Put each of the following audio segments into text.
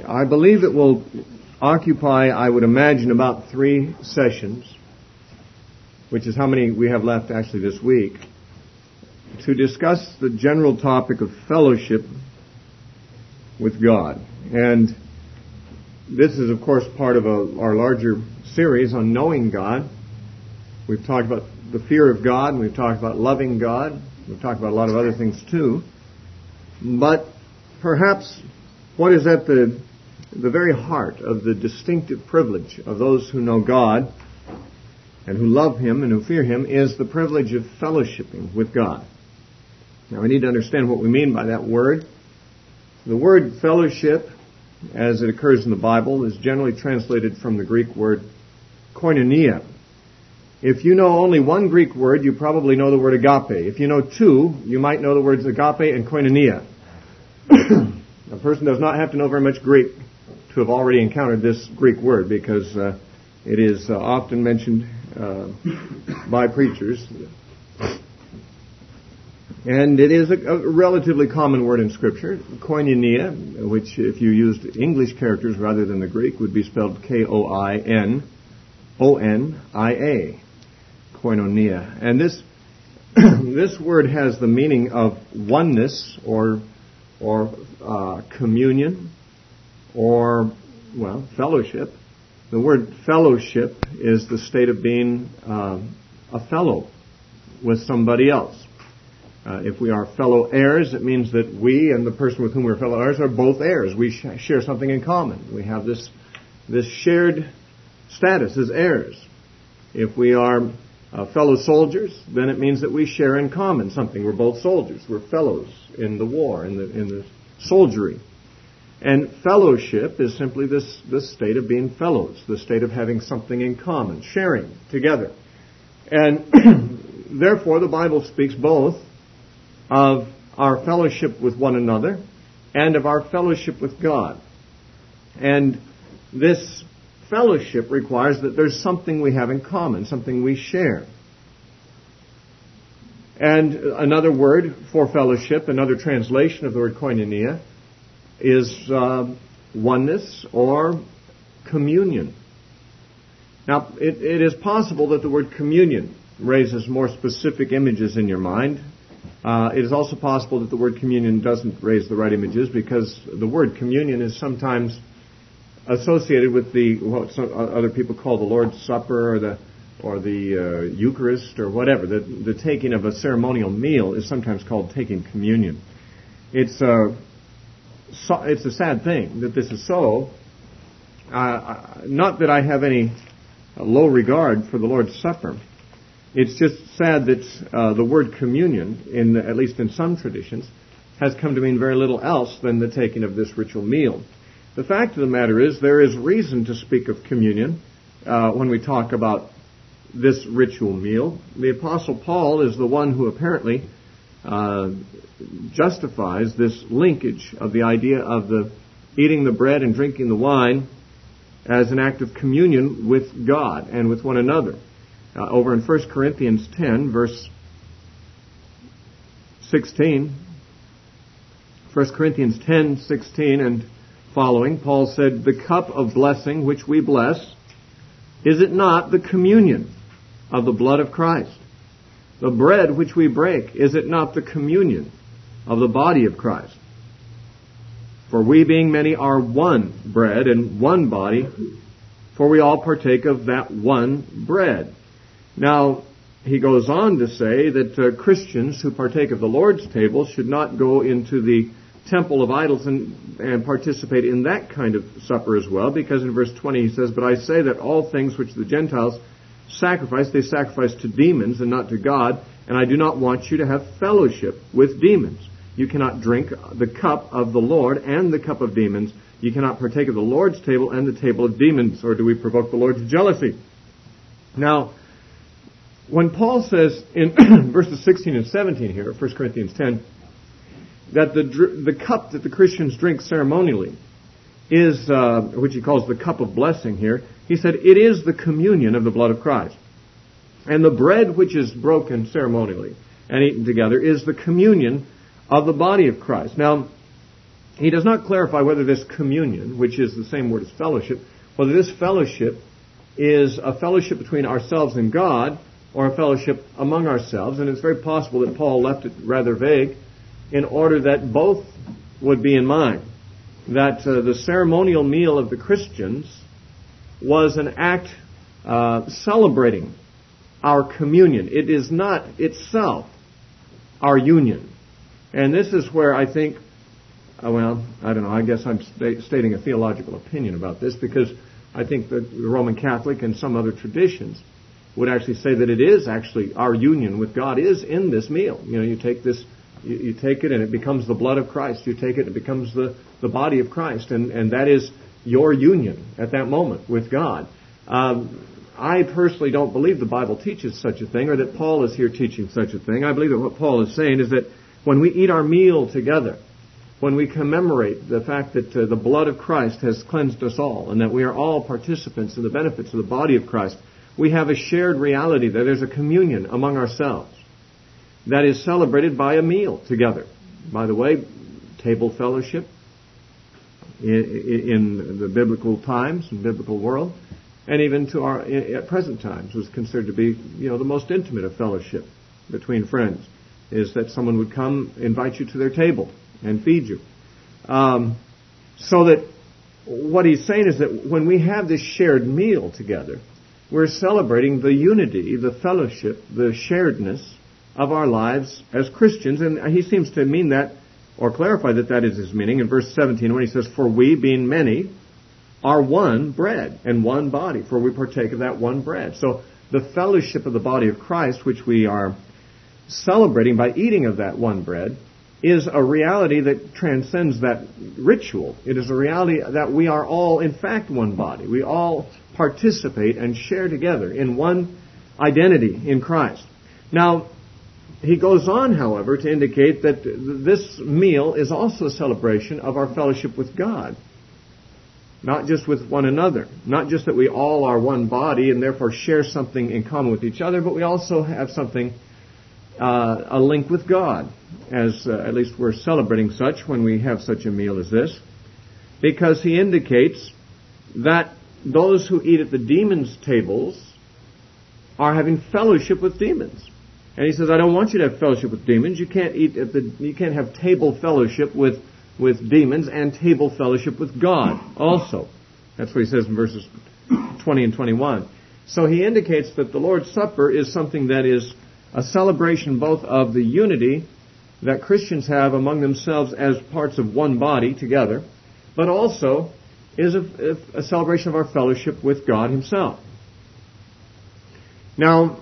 I believe it will occupy, I would imagine, about 3 sessions, which is how many we have left actually this week, to discuss the general topic of fellowship with God. And this is, of course, part of our larger series on knowing God. We've talked about the fear of God, and we've talked about loving God. We've talked about a lot of other things too. But perhaps what is at the very heart of the distinctive privilege of those who know God and who love Him and who fear Him is the privilege of fellowshipping with God. Now we need to understand what we mean by that word. The word fellowship, as it occurs in the Bible, is generally translated from the Greek word koinonia. If you know only one Greek word, you probably know the word agape. If you know 2, you might know the words agape and koinonia. A person does not have to know very much Greek to have already encountered this Greek word, because it is often mentioned by preachers. And it is a relatively common word in Scripture. Koinonia, which if you used English characters rather than the Greek, would be spelled Koinonia. Koinonia. And this word has the meaning of oneness or communion or, fellowship. The word fellowship is the state of being a fellow with somebody else. If we are fellow heirs, it means that we and the person with whom we're fellow heirs are both heirs. We share something in common. We have this shared status as heirs. If we are fellow soldiers, then it means that we share in common something. We're both soldiers. We're fellows in the war, in the soldiery. And fellowship is simply this state of being fellows, the state of having something in common, sharing together. And therefore, the Bible speaks both of our fellowship with one another and of our fellowship with God. And this fellowship requires that there's something we have in common, something we share. And another word for fellowship, another translation of the word koinonia, is oneness or communion. Now, it is possible that the word communion raises more specific images in your mind. It is also possible that the word communion doesn't raise the right images, because the word communion is sometimes associated with what some other people call the Lord's Supper or the Eucharist or whatever. The taking of a ceremonial meal is sometimes called taking communion. It's a sad thing that this is so. Not that I have any low regard for the Lord's Supper. It's just sad that the word communion, at least in some traditions, has come to mean very little else than the taking of this ritual meal. The fact of the matter is, there is reason to speak of communion when we talk about this ritual meal. The Apostle Paul is the one who apparently justifies this linkage of the idea of the eating the bread and drinking the wine as an act of communion with God and with one another. Over in 1 Corinthians 10, verse 16, 1 Corinthians 10, 16 and following, Paul said, "The cup of blessing which we bless, is it not the communion of the blood of Christ? The bread which we break, is it not the communion of the body of Christ? For we being many are one bread and one body, for we all partake of that one bread." Now, he goes on to say that Christians who partake of the Lord's table should not go into the temple of idols and participate in that kind of supper as well, because in verse 20 he says, "But I say that all things which the Gentiles sacrifice, they sacrifice to demons and not to God, and I do not want you to have fellowship with demons. You cannot drink the cup of the Lord and the cup of demons. You cannot partake of the Lord's table and the table of demons, or do we provoke the Lord's jealousy?" Now, when Paul says in verses 16 and 17 here, 1 Corinthians 10, that the cup that the Christians drink ceremonially is, which he calls the cup of blessing here, he said it is the communion of the blood of Christ. And the bread which is broken ceremonially and eaten together is the communion of the body of Christ. Now, he does not clarify whether this communion, which is the same word as fellowship, whether this fellowship is a fellowship between ourselves and God or a fellowship among ourselves. And it's very possible that Paul left it rather vague in order that both would be in mind. That the ceremonial meal of the Christians was an act celebrating our communion. It is not itself our union. And this is where I think, I guess I'm stating a theological opinion about this, because I think that the Roman Catholic and some other traditions would actually say that it is actually our union with God is in this meal. You know, you take this, you take it and it becomes the blood of Christ. You take it, it becomes the body of Christ. And that is your union at that moment with God. I personally don't believe the Bible teaches such a thing, or that Paul is here teaching such a thing. I believe that what Paul is saying is that when we eat our meal together, when we commemorate the fact that the blood of Christ has cleansed us all, and that we are all participants in the benefits of the body of Christ, we have a shared reality, that there's a communion among ourselves that is celebrated by a meal together. By the way, table fellowship in the biblical times, in the biblical world, and even to our at present times, was considered to be, the most intimate of fellowship between friends, is that someone would come, invite you to their table, and feed you. So that what he's saying is that when we have this shared meal together, we're celebrating the unity, the fellowship, the sharedness of our lives as Christians. And he seems to mean that, or clarify that that is his meaning in verse 17 when he says, "For we, being many, are one bread and one body, for we partake of that one bread." So the fellowship of the body of Christ, which we are celebrating by eating of that one bread, is a reality that transcends that ritual. It is a reality that we are all, in fact, one body. We all participate and share together in one identity in Christ. Now, he goes on, however, to indicate that this meal is also a celebration of our fellowship with God. Not just with one another. Not just that we all are one body and therefore share something in common with each other, but we also have something, a link with God, as at least we're celebrating such when we have such a meal as this, because he indicates that those who eat at the demons' tables are having fellowship with demons. And he says, I don't want you to have fellowship with demons. You can't have table fellowship with demons and table fellowship with God also. That's what he says in verses 20 and 21. So he indicates that the Lord's Supper is something that is a celebration both of the unity that Christians have among themselves as parts of one body together, but also is a celebration of our fellowship with God Himself. Now,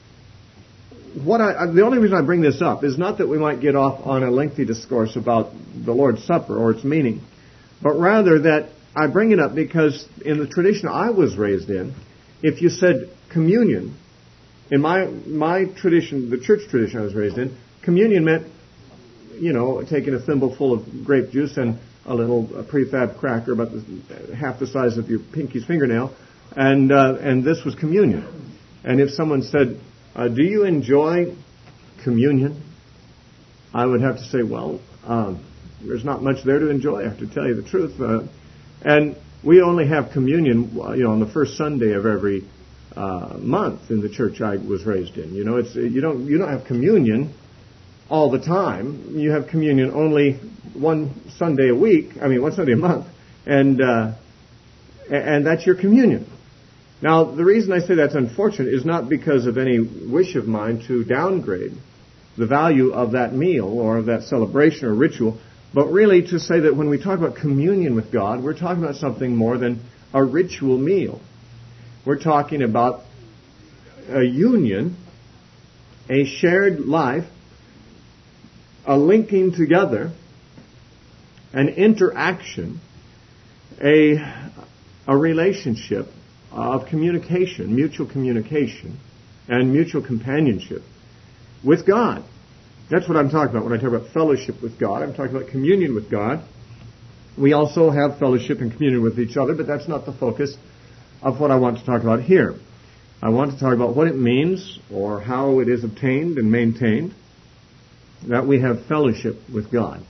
the only reason I bring this up is not that we might get off on a lengthy discourse about the Lord's Supper or its meaning, but rather that I bring it up because in the tradition I was raised in, if you said communion, in my tradition, the church tradition I was raised in, communion meant, taking a thimbleful of grape juice and a little prefab cracker about half the size of your pinky's fingernail, and this was communion. And if someone said, do you enjoy communion? I would have to say, there's not much there to enjoy, I have to tell you the truth. And we only have communion, on the first Sunday of every month in the church I was raised in. You don't have communion all the time. You have communion only one Sunday a month, and that's your communion. Now, the reason I say that's unfortunate is not because of any wish of mine to downgrade the value of that meal or of that celebration or ritual, but really to say that when we talk about communion with God, we're talking about something more than a ritual meal. We're talking about a union, a shared life, a linking together, an interaction, a relationship of communication, and mutual companionship with God. That's what I'm talking about when I talk about fellowship with God. I'm talking about communion with God. We also have fellowship and communion with each other, but that's not the focus of what I want to talk about here. I want to talk about what it means or how it is obtained and maintained that we have fellowship with God.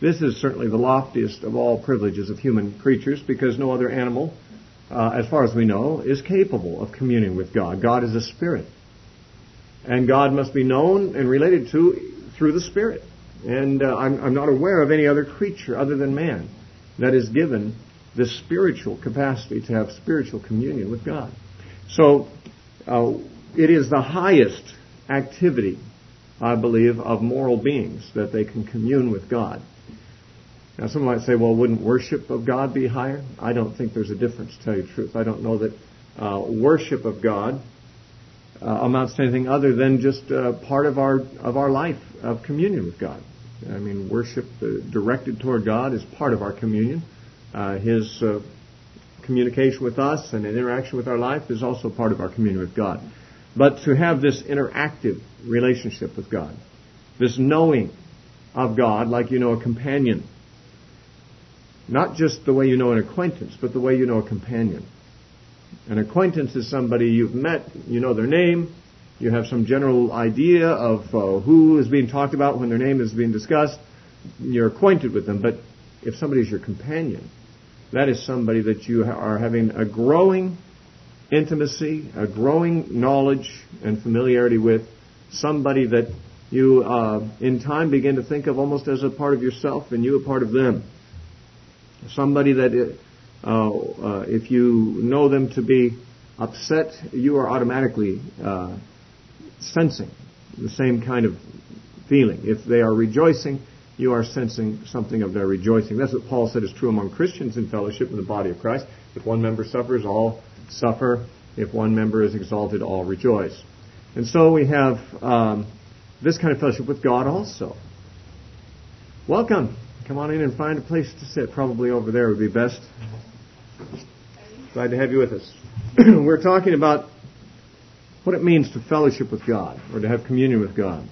This is certainly the loftiest of all privileges of human creatures, because no other animal, as far as we know, is capable of communing with God. God is a spirit. And God must be known and related to through the Spirit. And I'm not aware of any other creature other than man that is given this spiritual capacity to have spiritual communion with God. So it is the highest activity, I believe, of moral beings, that they can commune with God. Now, some might say, well, wouldn't worship of God be higher? I don't think there's a difference, to tell you the truth. I don't know that worship of God amounts to anything other than just part of our life of communion with God. I mean, worship directed toward God is part of our communion. His communication with us and an interaction with our life is also part of our communion with God. But to have this interactive relationship with God, this knowing of God like you know a companion, not just the way you know an acquaintance, but the way you know a companion. An acquaintance is somebody you've met, you know their name, you have some general idea of who is being talked about when their name is being discussed, you're acquainted with them. But if somebody is your companion, that is somebody that you are having a growing intimacy, a growing knowledge and familiarity with, somebody that you in time begin to think of almost as a part of yourself and you a part of them. Somebody that if you know them to be upset, you are automatically sensing the same kind of feeling. If they are rejoicing, you are sensing something of their rejoicing. That's what Paul said is true among Christians in fellowship in the body of Christ. If one member suffers, all suffer. If one member is exalted, all rejoice. And so we have this kind of fellowship with God also. Welcome. Come on in and find a place to sit. Probably over there would be best. Glad to have you with us. We're talking about what it means to fellowship with God, or to have communion with God.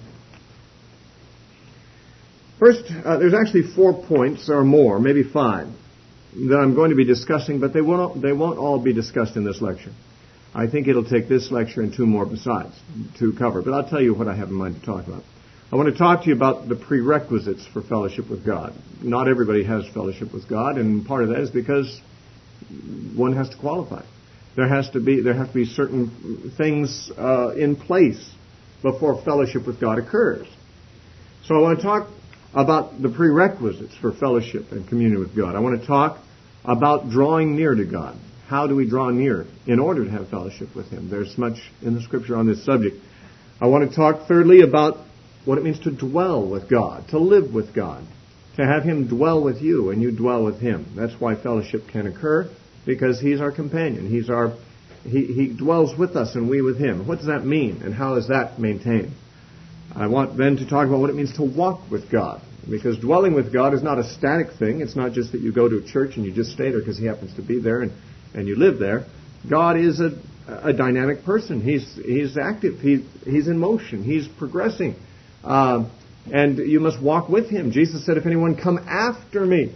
First, there's actually 4 points or more, maybe 5, that I'm going to be discussing, but they won't all be discussed in this lecture. I think it'll take this lecture and 2 more besides to cover, but I'll tell you what I have in mind to talk about. I want to talk to you about the prerequisites for fellowship with God. Not everybody has fellowship with God, and part of that is because one has to qualify. There have to be certain things in place before fellowship with God occurs. So I want to talk about the prerequisites for fellowship and communion with God. I want to talk about drawing near to God. How do we draw near in order to have fellowship with Him? There's much in the Scripture on this subject. I want to talk thirdly about what it means to dwell with God, to live with God, to have Him dwell with you and you dwell with Him. That's why fellowship can occur, because He's our companion. He dwells with us and we with Him. What does that mean, and how is that maintained? I want then to talk about what it means to walk with God, because dwelling with God is not a static thing. It's not just that you go to a church and you just stay there because He happens to be there and you live there. God is a dynamic person. He's active. He's in motion. He's progressing. And you must walk with Him. Jesus said, if anyone come after me.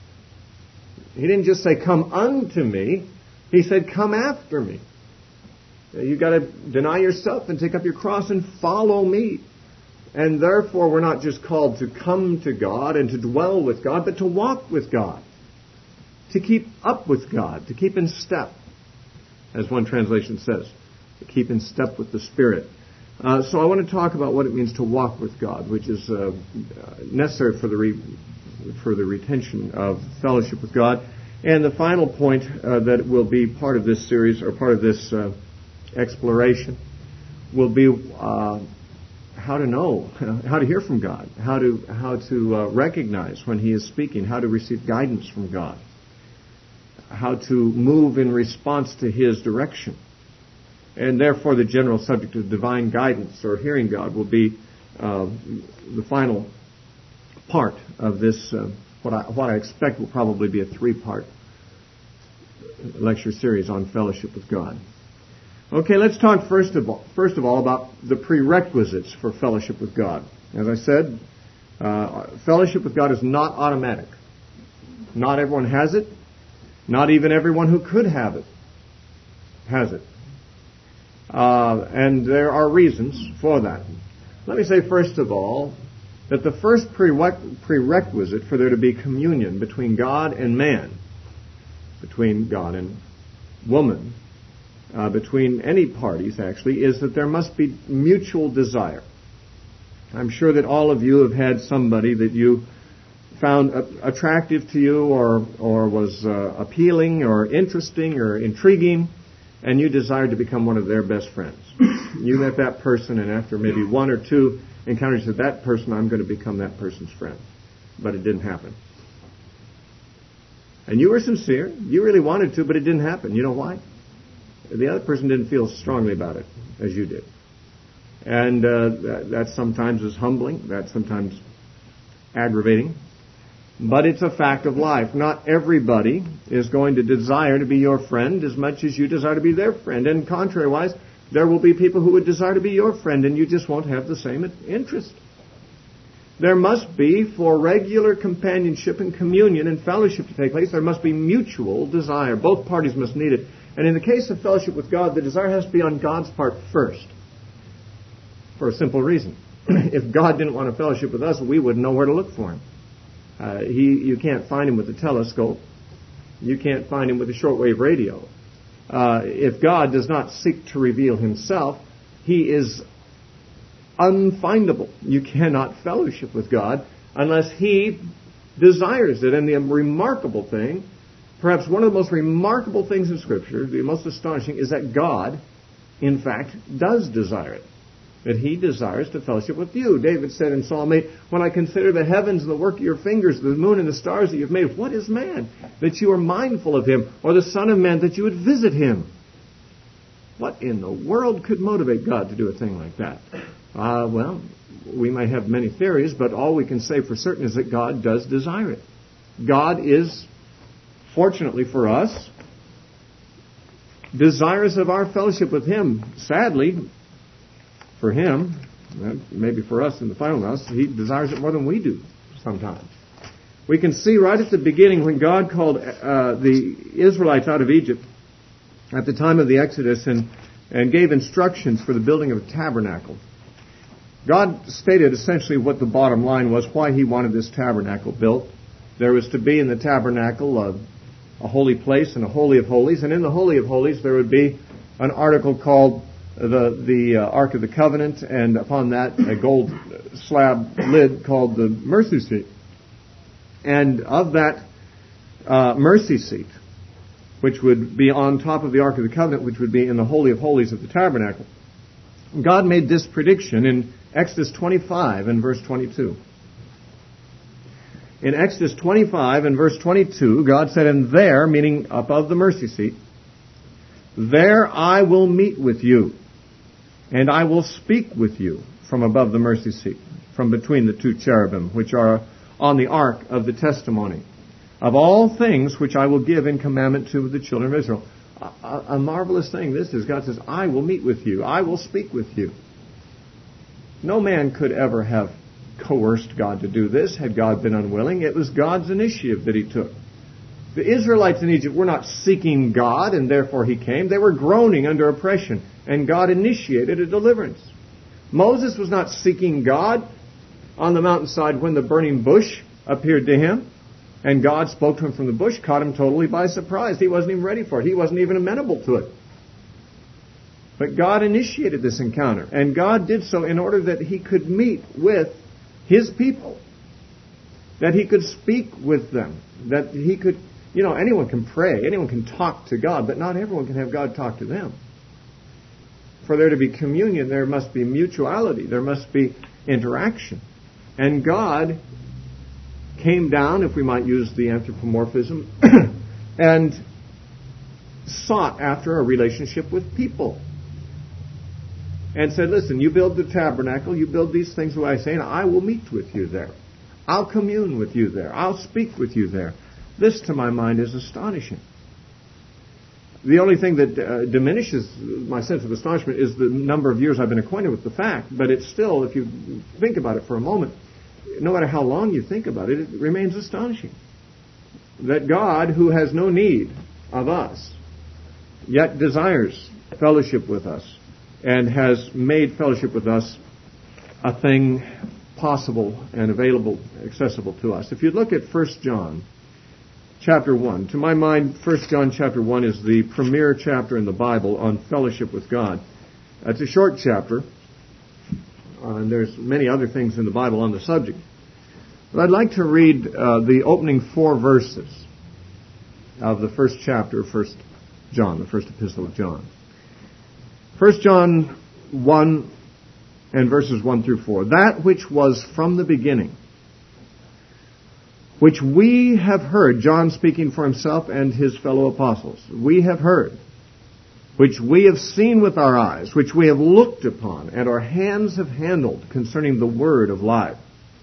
He didn't just say, come unto me. He said, come after me. You've got to deny yourself and take up your cross and follow me. And therefore, we're not just called to come to God and to dwell with God, but to walk with God. To keep up with God. To keep in step. As one translation says. To keep in step with the Spirit. So I want to talk about what it means to walk with God, which is necessary for the retention of fellowship with God. And the final point that will be part of this series, or part of this exploration, will be how to know, how to hear from God, how to recognize when He is speaking, how to receive guidance from God, how to move in response to His direction. And therefore the general subject of divine guidance, or hearing God, will be the final part of this, what I expect will probably be a 3-part lecture series on fellowship with God. Okay, let's talk first of all about the prerequisites for fellowship with God. As I said, fellowship with God is not automatic. Not everyone has it. Not even everyone who could have it has it. And there are reasons for that. Let me say, first of all, that the first prerequisite for there to be communion between God and man, between God and woman, between any parties actually, is that there must be mutual desire. I'm sure that all of you have had somebody that you found attractive to you or was appealing or interesting or intriguing, and you desired to become one of their best friends. You met that person, and after maybe one or two encounters with that person, I'm going to become that person's friend. But it didn't happen. And you were sincere. You really wanted to, but it didn't happen. You know why? The other person didn't feel strongly about it as you did. And that sometimes is humbling. That's sometimes aggravating. But it's a fact of life. Not everybody is going to desire to be your friend as much as you desire to be their friend. And contrariwise, there will be people who would desire to be your friend, and you just won't have the same interest. There must be, for regular companionship and communion and fellowship to take place, there must be mutual desire. Both parties must need it. And in the case of fellowship with God, the desire has to be on God's part first. For a simple reason. If God didn't want to fellowship with us, we wouldn't know where to look for Him. You can't find Him with a telescope. You can't find Him with a shortwave radio. If God does not seek to reveal Himself, He is unfindable. You cannot fellowship with God unless He desires it. And the remarkable thing, perhaps one of the most remarkable things in Scripture, the most astonishing, is that God, in fact, does desire it. That He desires to fellowship with you. David said in Psalm 8, when I consider the heavens and the work of your fingers, the moon and the stars that you've made, what is man that you are mindful of him, or the Son of Man that you would visit him? What in the world could motivate God to do a thing like that? Well, we might have many theories, but all we can say for certain is that God does desire it. God is, fortunately for us, desirous of our fellowship with Him. Sadly, for Him, maybe for us in the final round, He desires it more than we do sometimes. We can see right at the beginning when God called the Israelites out of Egypt at the time of the Exodus and gave instructions for the building of a tabernacle. God stated essentially what the bottom line was, why He wanted this tabernacle built. There was to be in the tabernacle a holy place and a holy of holies, and in the holy of holies there would be an article called the Ark of the Covenant, and upon that a gold slab lid called the mercy seat. And of that mercy seat, which would be on top of the Ark of the Covenant, which would be in the holy of holies of the tabernacle, God made this prediction in Exodus 25 and verse 22. In Exodus 25 and verse 22, God said, and there, meaning above the mercy seat, there I will meet with you, and I will speak with you from above the mercy seat, from between the two cherubim, which are on the ark of the testimony, of all things which I will give in commandment to the children of Israel. A marvelous thing this is. God says, I will meet with you. I will speak with you. No man could ever have coerced God to do this had God been unwilling. It was God's initiative that He took. The Israelites in Egypt were not seeking God, and therefore He came. They were groaning under oppression, and God initiated a deliverance. Moses was not seeking God on the mountainside when the burning bush appeared to him, and God spoke to him from the bush, caught him totally by surprise. He wasn't even ready for it. He wasn't even amenable to it. But God initiated this encounter, and God did so in order that He could meet with His people, that He could speak with them, that He could, anyone can pray, anyone can talk to God, but not everyone can have God talk to them. For there to be communion, there must be mutuality, there must be interaction. And God came down, if we might use the anthropomorphism, and sought after a relationship with people. And said, listen, you build the tabernacle, you build these things the way I say, and I will meet with you there. I'll commune with you there. I'll speak with you there. This, to my mind, is astonishing. The only thing that diminishes my sense of astonishment is the number of years I've been acquainted with the fact, but it's still, if you think about it for a moment, no matter how long you think about it, it remains astonishing. That God, who has no need of us, yet desires fellowship with us, and has made fellowship with us a thing possible and available, accessible to us. If you look at 1 John chapter 1, to my mind, 1 John chapter 1 is the premier chapter in the Bible on fellowship with God. It's a short chapter, and there's many other things in the Bible on the subject. But I'd like to read the opening 4 verses of the first chapter of 1 John, the first epistle of John. 1 John 1 and verses 1 through 4. That which was from the beginning, which we have heard, John speaking for himself and his fellow apostles, we have heard, which we have seen with our eyes, which we have looked upon, and our hands have handled concerning the word of life.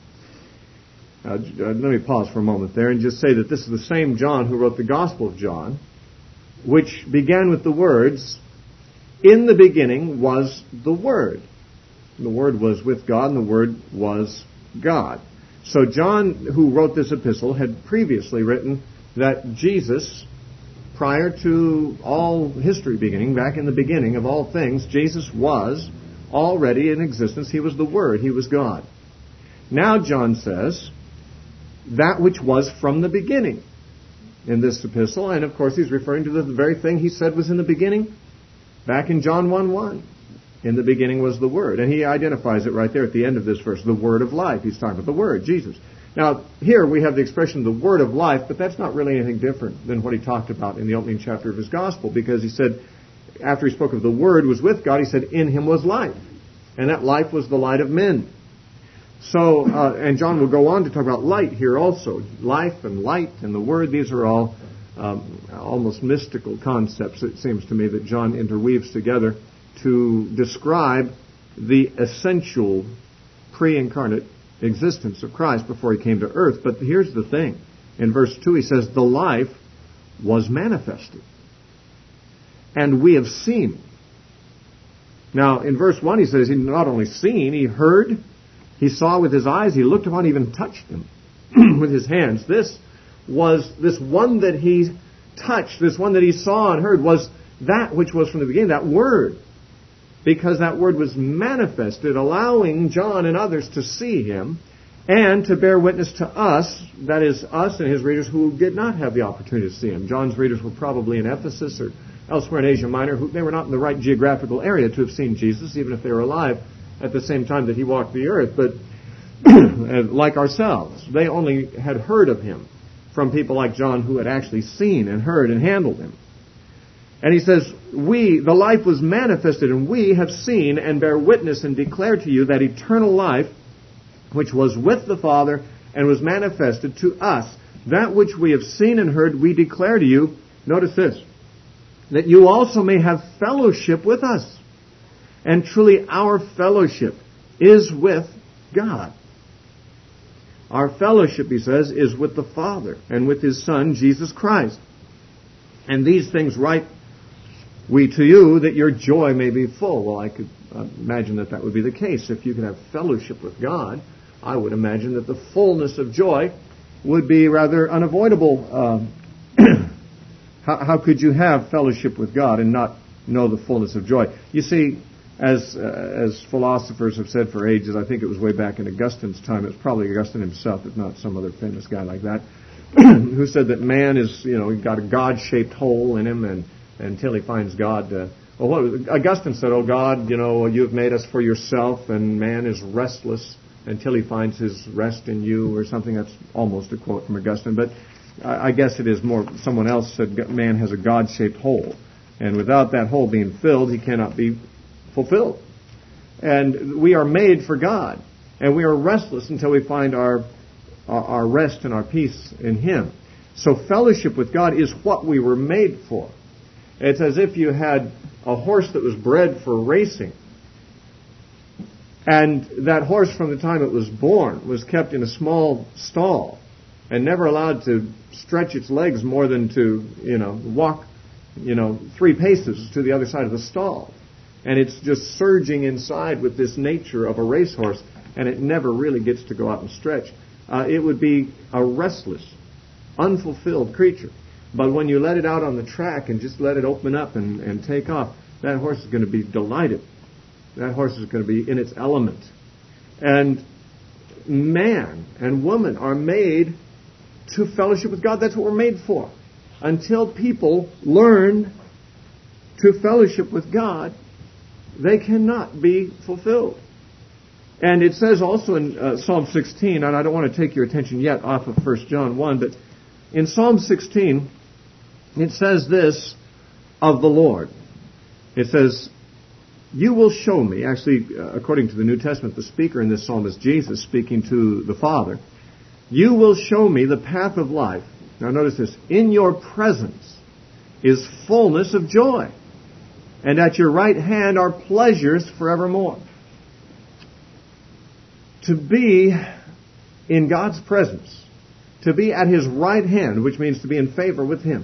Let me pause for a moment there and just say that this is the same John who wrote the Gospel of John, which began with the words, "In the beginning was the Word." The Word was with God, and the Word was God. So John, who wrote this epistle, had previously written that Jesus, prior to all history beginning, back in the beginning of all things, Jesus was already in existence. He was the Word. He was God. Now John says, that which was from the beginning in this epistle, and of course he's referring to the very thing he said was in the beginning back in John 1:1. In the beginning was the Word. And he identifies it right there at the end of this verse, the Word of life. He's talking about the Word, Jesus. Now, here we have the expression, the Word of life, but that's not really anything different than what he talked about in the opening chapter of his Gospel, because he said, after he spoke of the Word was with God, he said, in him was life. And that life was the light of men. So, and John will go on to talk about light here also. Life and light and the Word, these are all almost mystical concepts, it seems to me, that John interweaves together to describe the essential pre-incarnate existence of Christ before he came to earth. But here's the thing. In verse 2 he says, the life was manifested, and we have seen. Now, in verse 1 he says he not only seen, he heard, he saw with his eyes, he looked upon, even touched them with his hands. This one that he touched, this one that he saw and heard, was that which was from the beginning, that Word. Because that Word was manifested, allowing John and others to see him and to bear witness to us, that is, us and his readers who did not have the opportunity to see him. John's readers were probably in Ephesus or elsewhere in Asia Minor. They were not in the right geographical area to have seen Jesus, even if they were alive at the same time that he walked the earth. But like ourselves, they only had heard of him from people like John who had actually seen and heard and handled him. And he says, the life was manifested, and we have seen and bear witness and declare to you that eternal life, which was with the Father and was manifested to us. That which we have seen and heard, we declare to you, notice this, that you also may have fellowship with us. And truly our fellowship is with God. Our fellowship, he says, is with the Father and with his Son, Jesus Christ. And these things write we to you, that your joy may be full. Well, I could imagine that would be the case. If you could have fellowship with God, I would imagine that the fullness of joy would be rather unavoidable. How could you have fellowship with God and not know the fullness of joy? You see, as philosophers have said for ages, I think it was way back in Augustine's time, it was probably Augustine himself, if not some other famous guy like that, who said that man is, got a God-shaped hole in him, and until he finds God. Augustine said, "Oh God, you have made us for yourself, and man is restless until he finds his rest in you," or something. That's almost a quote from Augustine, but I guess it is more. Someone else said, "Man has a God-shaped hole, and without that hole being filled, he cannot be fulfilled." And we are made for God, and we are restless until we find our rest and our peace in Him. So fellowship with God is what we were made for. It's as if you had a horse that was bred for racing. And that horse, from the time it was born, was kept in a small stall and never allowed to stretch its legs more than to, walk, 3 paces to the other side of the stall. And it's just surging inside with this nature of a racehorse, and it never really gets to go out and stretch. It would be a restless, unfulfilled creature. But when you let it out on the track and just let it open up and take off, that horse is going to be delighted. That horse is going to be in its element. And man and woman are made to fellowship with God. That's what we're made for. Until people learn to fellowship with God, they cannot be fulfilled. And it says also in Psalm 16, and I don't want to take your attention yet off of 1 John 1, but in Psalm 16, it says this of the Lord. It says, you will show me, actually, according to the New Testament, the speaker in this psalm is Jesus speaking to the Father. You will show me the path of life. Now notice this. In your presence is fullness of joy, and at your right hand are pleasures forevermore. To be in God's presence, to be at His right hand, which means to be in favor with Him,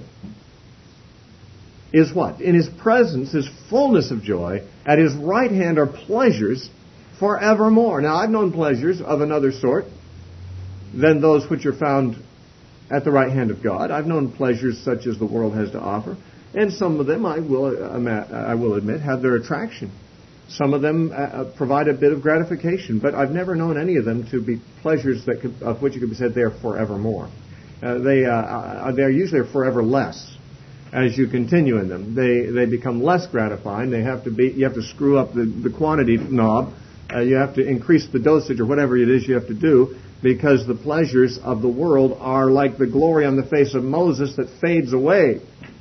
is what? In His presence is fullness of joy. At His right hand are pleasures forevermore. Now, I've known pleasures of another sort than those which are found at the right hand of God. I've known pleasures such as the world has to offer. And some of them, I will admit, have their attraction. Some of them provide a bit of gratification. But I've never known any of them to be pleasures of which it could be said they are forevermore. They are usually forever less. As you continue in them, they become less gratifying. You have to screw up the quantity knob. You have to increase the dosage or whatever it is you have to do, because the pleasures of the world are like the glory on the face of Moses that fades away.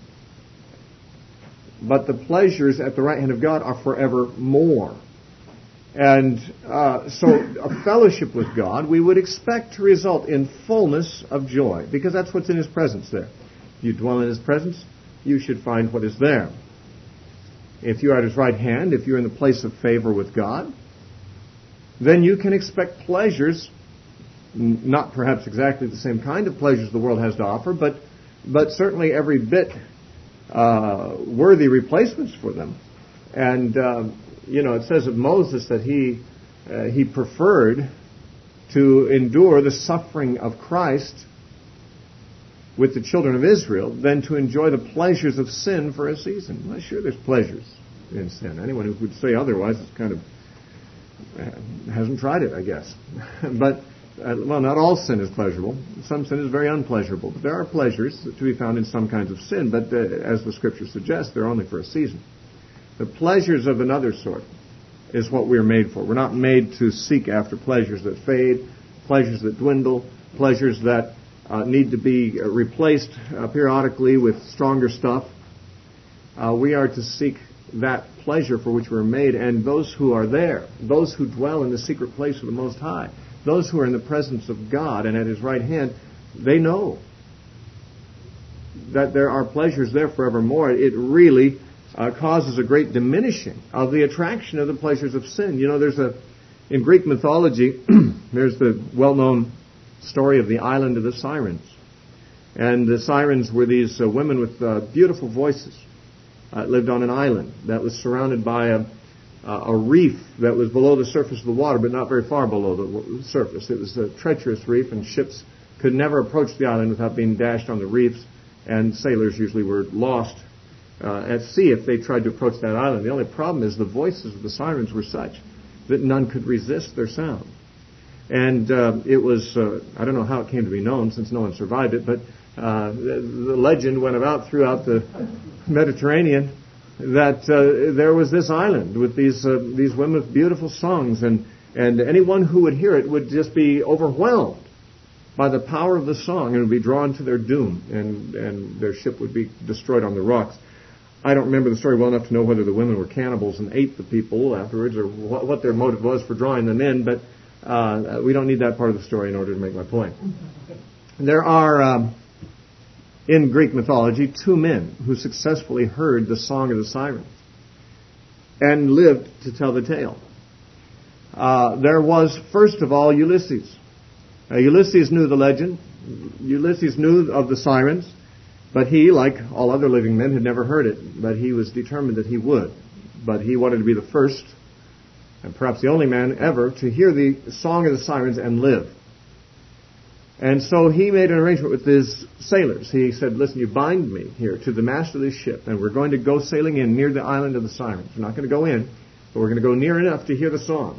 But the pleasures at the right hand of God are forevermore. And so a fellowship with God we would expect to result in fullness of joy, because that's what's in His presence there. If you dwell in His presence, you should find what is there. If you are at His right hand, if you're in the place of favor with God, then you can expect pleasures, not perhaps exactly the same kind of pleasures the world has to offer, but certainly every bit worthy replacements for them. And, it says of Moses that he preferred to endure the suffering of Christ with the children of Israel than to enjoy the pleasures of sin for a season. Well, sure, there's pleasures in sin. Anyone who would say otherwise is kind of hasn't tried it, I guess. But, not all sin is pleasurable. Some sin is very unpleasurable. But there are pleasures to be found in some kinds of sin, but as the Scripture suggests, they're only for a season. The pleasures of another sort is what we're made for. We're not made to seek after pleasures that fade, pleasures that dwindle, pleasures that need to be replaced periodically with stronger stuff. We are to seek that pleasure for which we're made, and those who are there, those who dwell in the secret place of the Most High, those who are in the presence of God and at His right hand, they know that there are pleasures there forevermore. It really causes a great diminishing of the attraction of the pleasures of sin. In Greek mythology, there's the well-known story of the island of the Sirens. And the Sirens were these women with beautiful voices. Lived on an island that was surrounded by a reef that was below the surface of the water, but not very far below the surface. It was a treacherous reef, and ships could never approach the island without being dashed on the reefs, and sailors usually were lost at sea if they tried to approach that island. The only problem is the voices of the Sirens were such that none could resist their sound. And it was, I don't know how it came to be known since no one survived it, but the legend went about throughout the Mediterranean that there was this island with these women with beautiful songs, and anyone who would hear it would just be overwhelmed by the power of the song and would be drawn to their doom, and their ship would be destroyed on the rocks. I don't remember the story well enough to know whether the women were cannibals and ate the people afterwards, or what their motive was for drawing them in, but we don't need that part of the story in order to make my point. There are, in Greek mythology, two men who successfully heard the song of the Sirens and lived to tell the tale. There was, first of all, Ulysses. Ulysses knew the legend. Ulysses knew of the Sirens, but he, like all other living men, had never heard it. But he was determined that he would. But he wanted to be the first, and perhaps the only man ever, to hear the song of the Sirens and live. And so he made an arrangement with his sailors. He said, listen, you bind me here to the mast of this ship, and we're going to go sailing in near the island of the Sirens. We're not going to go in, but we're going to go near enough to hear the song.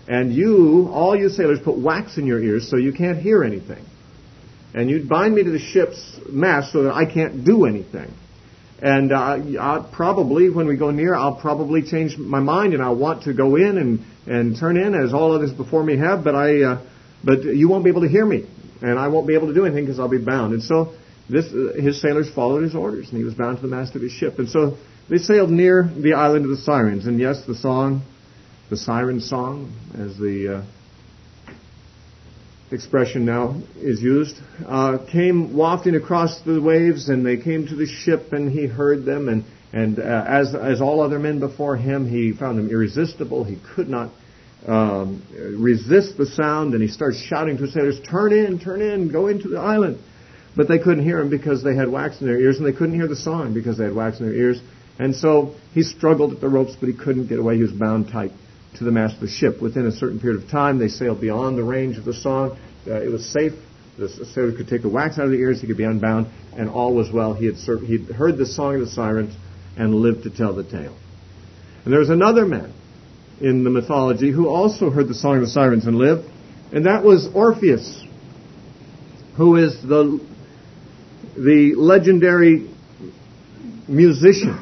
And all you sailors, put wax in your ears so you can't hear anything. And you'd bind me to the ship's mast so that I can't do anything. And I'll probably, when we go near, I'll probably change my mind and I'll want to go in and turn in as all others before me have, but you won't be able to hear me. And I won't be able to do anything because I'll be bound. And so his sailors followed his orders, and he was bound to the mast of his ship. And so they sailed near the island of the Sirens. And yes, the siren song, as the expression now is used, came wafting across the waves, and they came to the ship, and he heard them. And as all other men before him, he found them irresistible. He could not resist the sound, and he starts shouting to his sailors, turn in, go into the island. But they couldn't hear him because they had wax in their ears, and they couldn't hear the song because they had wax in their ears. And so he struggled at the ropes, but he couldn't get away. He was bound tight to the mast of the ship. Within a certain period of time, they sailed beyond the range of the song. It was safe. The sailor could take the wax out of the ears. He could be unbound, and all was well. He'd heard the song of the sirens and lived to tell the tale. And there was another man in the mythology who also heard the song of the sirens and lived, and that was Orpheus, who is the legendary musician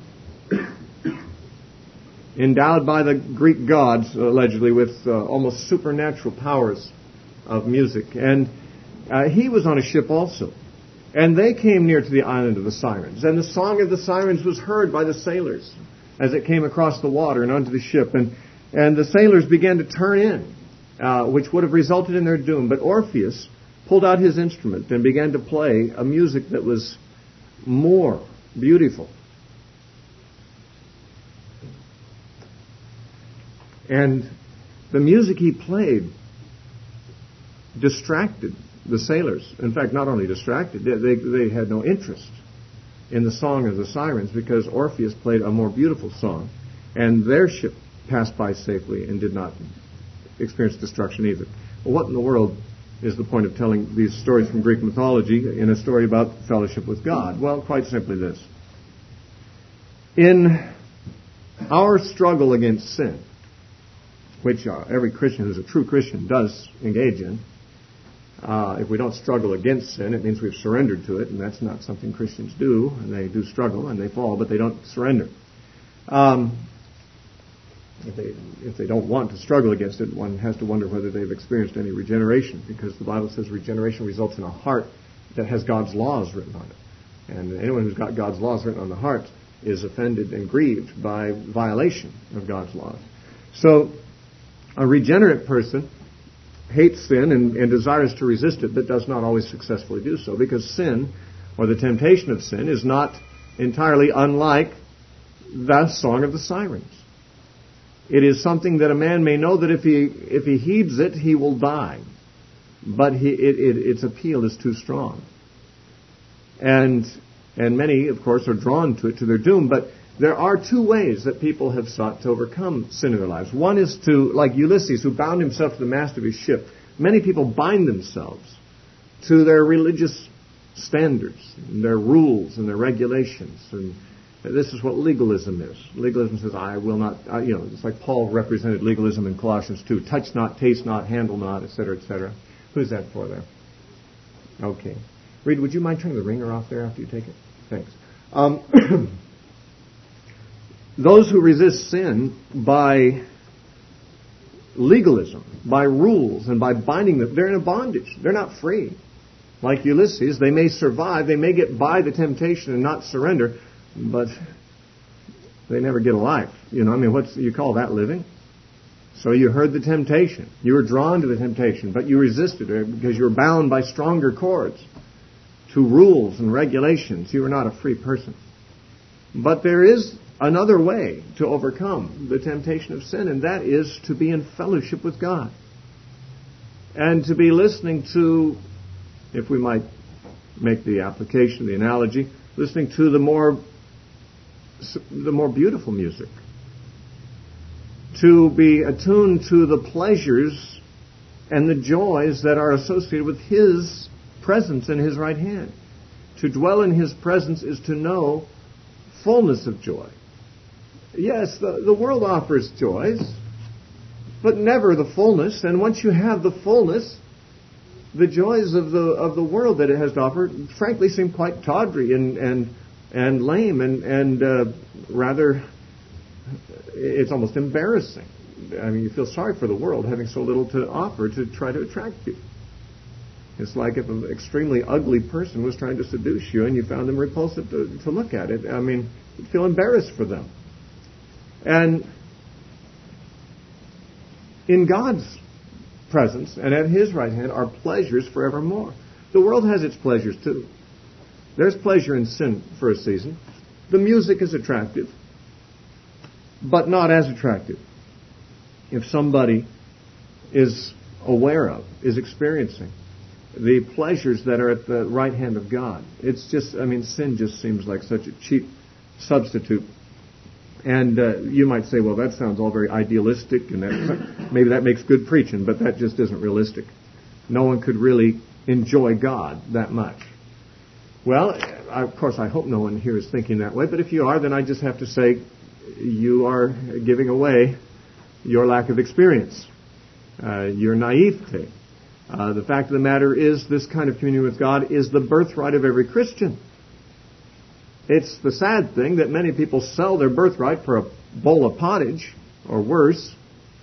endowed by the Greek gods, allegedly, with almost supernatural powers of music. And he was on a ship also. And they came near to the island of the Sirens. And the song of the Sirens was heard by the sailors as it came across the water and onto the ship. And the sailors began to turn in, which would have resulted in their doom. But Orpheus pulled out his instrument and began to play a music that was more beautiful. And the music he played distracted the sailors. In fact, not only distracted, they had no interest in the song of the sirens because Orpheus played a more beautiful song, and their ship passed by safely and did not experience destruction either. Well, what in the world is the point of telling these stories from Greek mythology in a story about fellowship with God? Well, quite simply this. In our struggle against sin, which every Christian who's a true Christian does engage in, if we don't struggle against sin, it means we've surrendered to it, and that's not something Christians do. And they do struggle, and they fall, but they don't surrender. If they don't want to struggle against it, one has to wonder whether they've experienced any regeneration, because the Bible says regeneration results in a heart that has God's laws written on it. And anyone who's got God's laws written on the heart is offended and grieved by violation of God's laws. So a regenerate person hates sin and desires to resist it, but does not always successfully do so, because sin, or the temptation of sin, is not entirely unlike the song of the sirens. It is something that a man may know that if he heeds it, he will die. But its appeal is too strong. And many, of course, are drawn to it to their doom. But there are two ways that people have sought to overcome sin in their lives. One is to, like Ulysses, who bound himself to the mast of his ship. Many people bind themselves to their religious standards, and their rules and their regulations. And this is what legalism is. Legalism says, I will not, it's like Paul represented legalism in Colossians 2. Touch not, taste not, handle not, etc., etc. Who's that for there? Okay. Reed, would you mind turning the ringer off there after you take it? Thanks. Those who resist sin by legalism, by rules, and by binding them, they're in a bondage. They're not free. Like Ulysses, they may survive, they may get by the temptation and not surrender, but they never get a life. What you call that living? So you heard the temptation. You were drawn to the temptation, but you resisted it because you were bound by stronger cords to rules and regulations. You were not a free person. But there is another way to overcome the temptation of sin, and that is to be in fellowship with God. And to be listening to, if we might make the application, the analogy, listening to the more beautiful music. To be attuned to the pleasures and the joys that are associated with His presence in His right hand. To dwell in His presence is to know fullness of joy. Yes, the world offers joys, but never the fullness. And once you have the fullness, the joys of the world that it has to offer, frankly, seem quite tawdry and lame and rather, it's almost embarrassing. I mean, you feel sorry for the world having so little to offer to try to attract you. It's like if an extremely ugly person was trying to seduce you and you found them repulsive to look at it. I mean, you'd feel embarrassed for them. And in God's presence and at His right hand are pleasures forevermore. The world has its pleasures too. There's pleasure in sin for a season. The music is attractive, but not as attractive if somebody is aware of, is experiencing the pleasures that are at the right hand of God. It's just, I mean, sin just seems like such a cheap substitute. And you might say, well, that sounds all very idealistic, and maybe that makes good preaching, but that just isn't realistic. No one could really enjoy God that much. Well, of course, I hope no one here is thinking that way, but if you are, then I just have to say you are giving away your lack of experience, your naivete. The fact of the matter is this kind of communion with God is the birthright of every Christian. It's the sad thing that many people sell their birthright for a bowl of pottage or worse.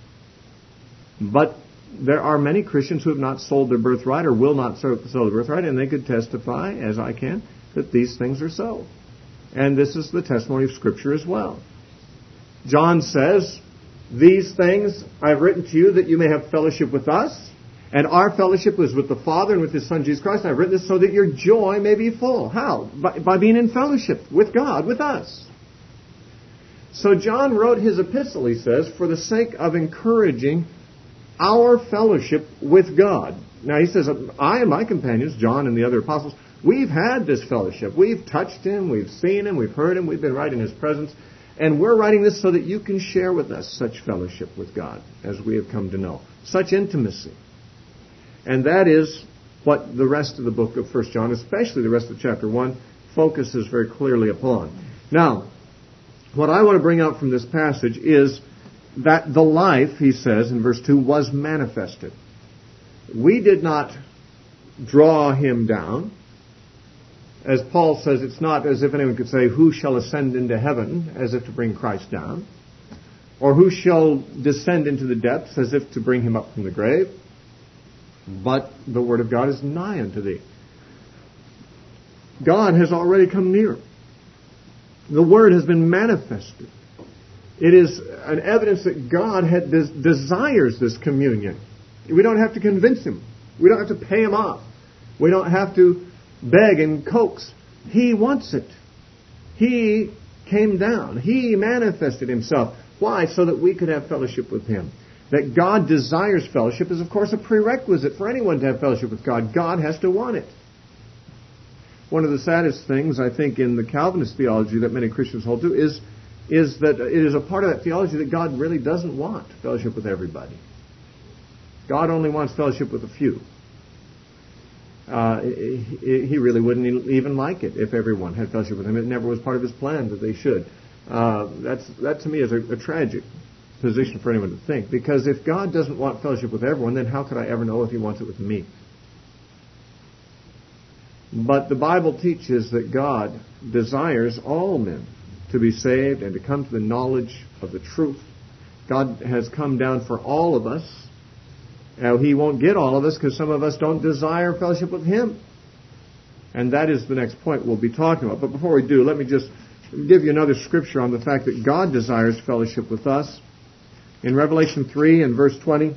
But there are many Christians who have not sold their birthright or will not sell their birthright, and they could testify, as I can, that these things are so. And this is the testimony of Scripture as well. John says, "These things I've written to you that you may have fellowship with us. And our fellowship is with the Father and with His Son, Jesus Christ. And I've written this so that your joy may be full." How? By being in fellowship with God, with us. So John wrote his epistle, he says, for the sake of encouraging our fellowship with God. Now he says, I and my companions, John and the other apostles, we've had this fellowship. We've touched Him, we've seen Him, we've heard Him, we've been right in His presence. And we're writing this so that you can share with us such fellowship with God as we have come to know. Such intimacy. And that is what the rest of the book of 1 John, especially the rest of chapter 1, focuses very clearly upon. Now, what I want to bring out from this passage is that the life, he says in verse 2, was manifested. We did not draw Him down. As Paul says, it's not as if anyone could say, who shall ascend into heaven, as if to bring Christ down, or who shall descend into the depths, as if to bring Him up from the grave. But the Word of God is nigh unto thee. God has already come near. The Word has been manifested. It is an evidence that God desires this communion. We don't have to convince Him. We don't have to pay Him off. We don't have to beg and coax. He wants it. He came down. He manifested Himself. Why? So that we could have fellowship with Him. That God desires fellowship is, of course, a prerequisite for anyone to have fellowship with God. God has to want it. One of the saddest things, I think, in the Calvinist theology that many Christians hold to is that it is a part of that theology that God really doesn't want fellowship with everybody. God only wants fellowship with a few. He really wouldn't even like it if everyone had fellowship with Him. It never was part of His plan that they should. That to me is a tragic position for anyone to think. Because if God doesn't want fellowship with everyone, then how could I ever know if He wants it with me? But the Bible teaches that God desires all men to be saved and to come to the knowledge of the truth. God has come down for all of us. Now, He won't get all of us because some of us don't desire fellowship with Him. And that is the next point we'll be talking about. But before we do, let me just give you another scripture on the fact that God desires fellowship with us. In Revelation 3 and verse 20,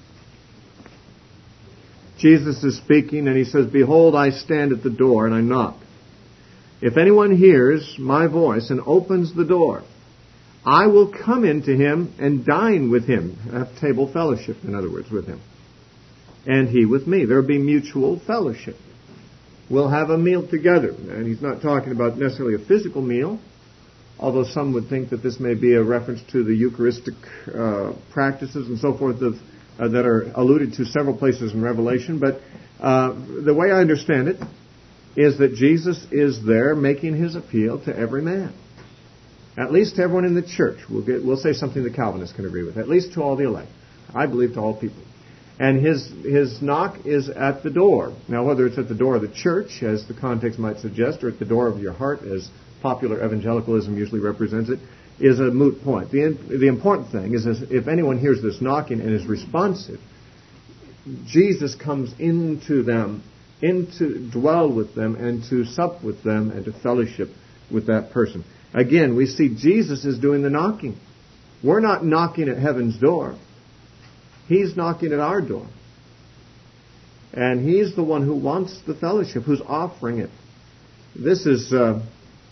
Jesus is speaking and He says, "Behold, I stand at the door and I knock. If anyone hears my voice and opens the door, I will come into him and dine with him." Have table fellowship, in other words, with him. And he with me. There will be mutual fellowship. We'll have a meal together. And He's not talking about necessarily a physical meal, although some would think that this may be a reference to the Eucharistic practices and so forth that are alluded to several places in Revelation. But the way I understand it is that Jesus is there making His appeal to every man. At least to everyone in the church. We'll say something the Calvinists can agree with. At least to all the elect. I believe to all people. And his knock is at the door. Now, whether it's at the door of the church, as the context might suggest, or at the door of your heart, as popular evangelicalism usually represents it, is a moot point. The important thing is if anyone hears this knocking and is responsive, Jesus comes into them, to dwell with them, and to sup with them, and to fellowship with that person. Again, we see Jesus is doing the knocking. We're not knocking at heaven's door. He's knocking at our door. And He's the one who wants the fellowship, who's offering it. This is an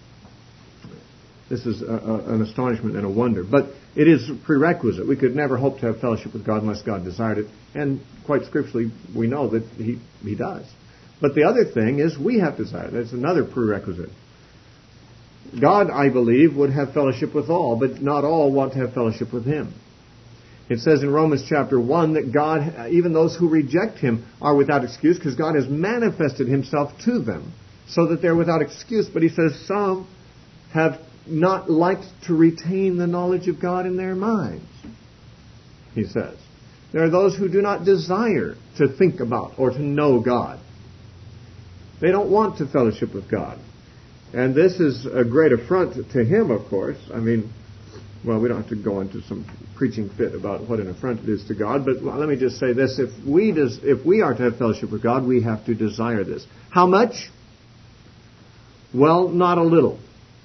astonishment and a wonder. But it is a prerequisite. We could never hope to have fellowship with God unless God desired it. And quite scripturally, we know that He does. But the other thing is we have desire. That's another prerequisite. God, I believe, would have fellowship with all, but not all want to have fellowship with Him. It says in Romans chapter 1 that God, even those who reject Him, are without excuse because God has manifested Himself to them so that they're without excuse. But He says some have not liked to retain the knowledge of God in their minds, He says. There are those who do not desire to think about or to know God. They don't want to fellowship with God. And this is a great affront to Him, of course. I mean, well, we don't have to go into some preaching fit about what an affront it is to God, but let me just say this. If we are to have fellowship with God, we have to desire this. How much? Well, not a little.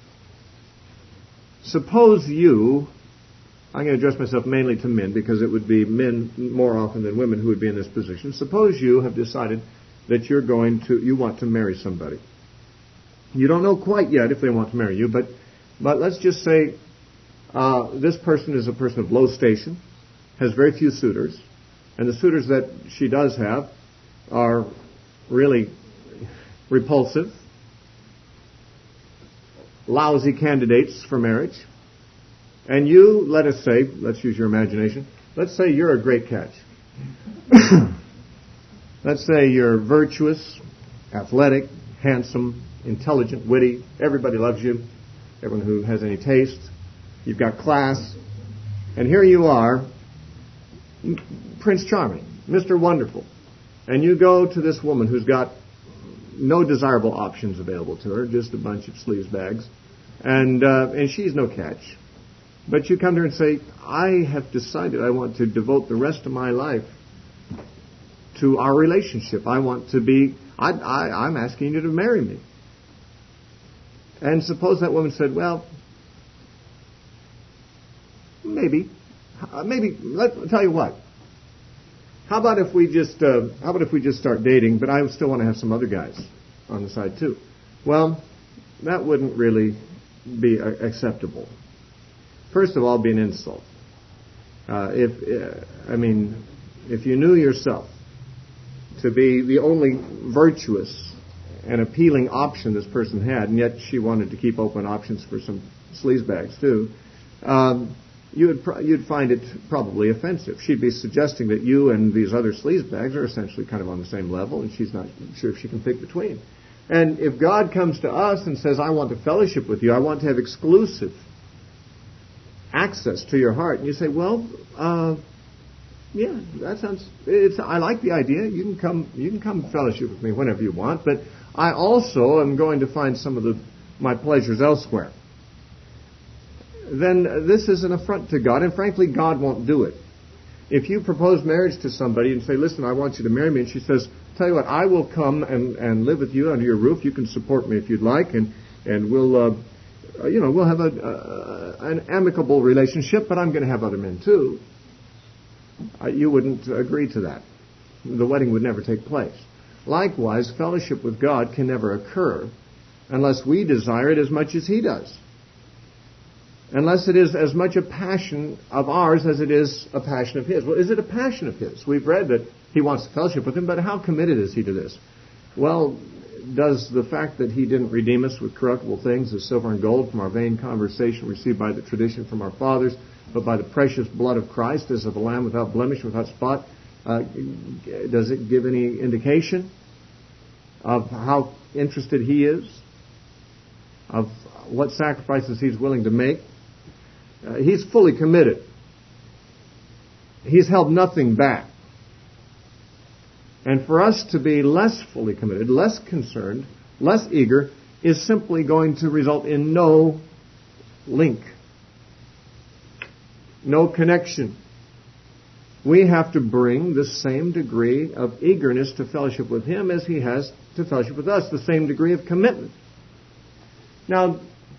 Suppose you, I'm going to address myself mainly to men because it would be men more often than women who would be in this position. Suppose you have decided that you want to marry somebody. You don't know quite yet if they want to marry you, but let's just say this person is a person of low station, has very few suitors, and the suitors that she does have are really repulsive, lousy candidates for marriage. And you, let's use your imagination, let's say you're a great catch. Let's say you're virtuous, athletic, handsome, intelligent, witty. Everybody loves you. Everyone who has any taste. You've got class. And here you are, Prince Charming, Mr. Wonderful. And you go to this woman who's got no desirable options available to her, just a bunch of sleaze bags. And she's no catch. But you come to her and say, I have decided I want to devote the rest of my life to our relationship. I want to be, I'm asking you to marry me. And suppose that woman said, well, maybe, let's tell you what. How about if we just start dating, but I still want to have some other guys on the side too? Well, that wouldn't really be acceptable. First of all, it'd be an insult. If you knew yourself to be the only virtuous and appealing option this person had, and yet she wanted to keep open options for some sleazebags too, you'd find it probably offensive. She'd be suggesting that you and these other sleazebags are essentially kind of on the same level, and she's not sure if she can pick between. And if God comes to us and says, I want to fellowship with you, I want to have exclusive access to your heart, and you say, well, yeah, that sounds. I like the idea. You can come fellowship with me whenever you want, but I also am going to find some of my pleasures elsewhere. Then this is an affront to God, and frankly, God won't do it. If you propose marriage to somebody and say, "Listen, I want you to marry me," and she says, "Tell you what, I will come and live with you under your roof. You can support me if you'd like, and we'll have an amicable relationship, but I'm going to have other men too." You wouldn't agree to that. The wedding would never take place. Likewise, fellowship with God can never occur unless we desire it as much as He does. Unless it is as much a passion of ours as it is a passion of His. Well, is it a passion of His? We've read that He wants to fellowship with Him, but how committed is He to this? Well, does the fact that He didn't redeem us with corruptible things as silver and gold from our vain conversation received by the tradition from our fathers, but by the precious blood of Christ as of a lamb without blemish, without spot, does it give any indication of how interested He is, of what sacrifices He's willing to make? He's fully committed. He's held nothing back. And for us to be less fully committed, less concerned, less eager, is simply going to result in no link, no connection. We have to bring the same degree of eagerness to fellowship with Him as He has to fellowship with us, the same degree of commitment. Now,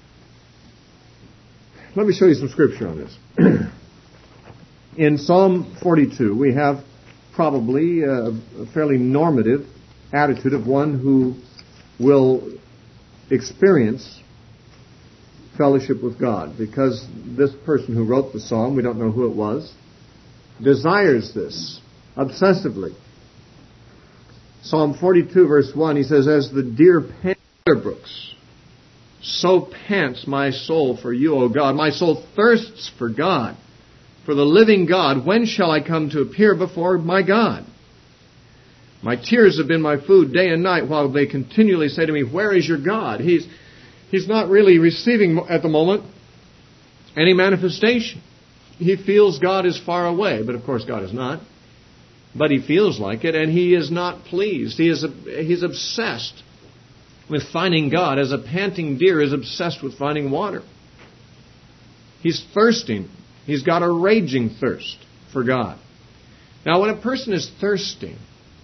let me show you some scripture on this. In Psalm 42, we have probably a fairly normative attitude of one who will experience fellowship with God, because this person who wrote the psalm, we don't know who it was, desires this obsessively. Psalm 42 verse 1, he says, "As the deer pants for brooks, so pants my soul for you, O God. My soul thirsts for God, for the living God. When shall I come to appear before my God? My tears have been my food day and night, while they continually say to me, where is your God?" He's not really receiving at the moment any manifestation. He feels God is far away, but of course God is not. But he feels like it, and he is not pleased. He's obsessed with finding God, as a panting deer is obsessed with finding water. He's thirsting. He's got a raging thirst for God. Now, when a person is thirsting,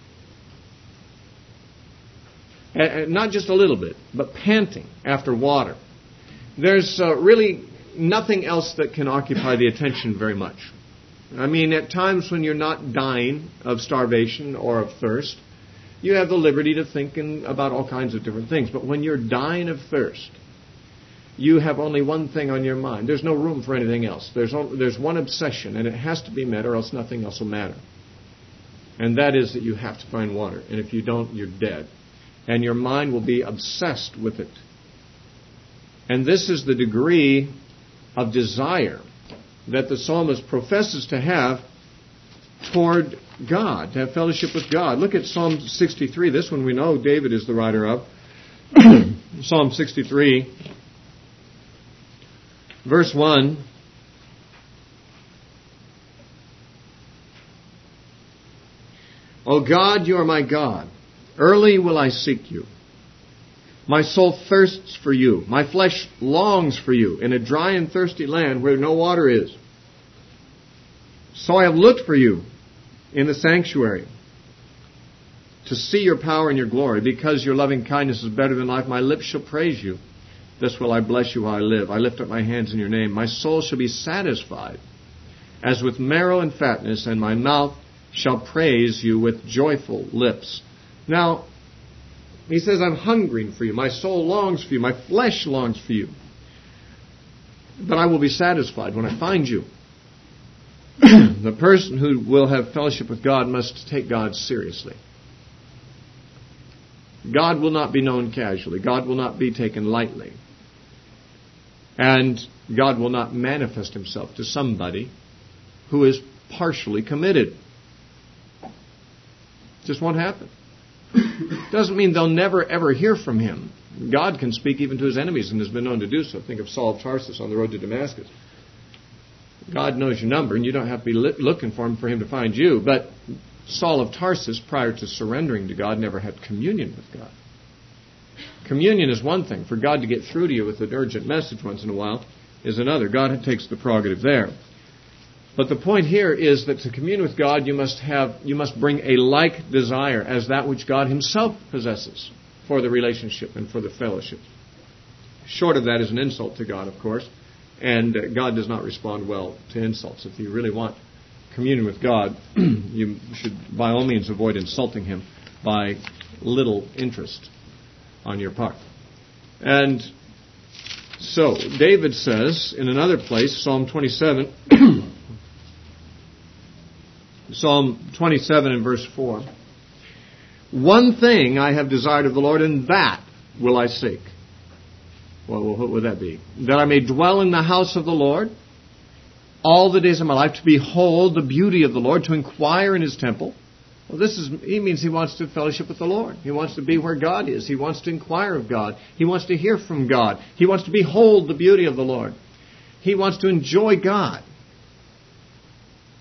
not just a little bit, but panting after water, there's really nothing else that can occupy the attention very much. I mean, at times when you're not dying of starvation or of thirst, you have the liberty to think about all kinds of different things. But when you're dying of thirst, you have only one thing on your mind. There's no room for anything else. There's one obsession, and it has to be met, or else nothing else will matter. And that is that you have to find water. And if you don't, you're dead. And your mind will be obsessed with it. And this is the degree of desire that the psalmist professes to have toward God, to have fellowship with God. Look at Psalm 63. This one we know David is the writer of. Psalm 63, verse 1. O God, you are my God. Early will I seek you. My soul thirsts for you. My flesh longs for you in a dry and thirsty land where no water is. So I have looked for you in the sanctuary to see your power and your glory. Because your loving kindness is better than life, my lips shall praise you. Thus will I bless you while I live. I lift up my hands in your name. My soul shall be satisfied as with marrow and fatness, and my mouth shall praise you with joyful lips. Now, he says, I'm hungering for you. My soul longs for you. My flesh longs for you. But I will be satisfied when I find you. The person who will have fellowship with God must take God seriously. God will not be known casually. God will not be taken lightly. And God will not manifest himself to somebody who is partially committed. Just won't happen. Doesn't mean they'll never ever hear from him. God can speak even to his enemies and has been known to do so. Think of Saul of Tarsus on the road to Damascus. God knows your number, and you don't have to be looking for him to find you. But Saul of Tarsus, prior to surrendering to God, never had communion with God. Communion is one thing. For God to get through to you with an urgent message once in a while is another. God takes the prerogative there. But the point here is that to commune with God, you must bring a like desire as that which God himself possesses for the relationship and for the fellowship. Short of that is an insult to God, of course, and God does not respond well to insults. If you really want communion with God, you should by all means avoid insulting him by little interest on your part. And so, David says in another place, Psalm 27, Psalm 27 and verse 4, one thing I have desired of the Lord, and that will I seek. Well, what would that be? That I may dwell in the house of the Lord all the days of my life, to behold the beauty of the Lord, to inquire in his temple. Well, he means he wants to fellowship with the Lord. He wants to be where God is. He wants to inquire of God. He wants to hear from God. He wants to behold the beauty of the Lord. He wants to enjoy God.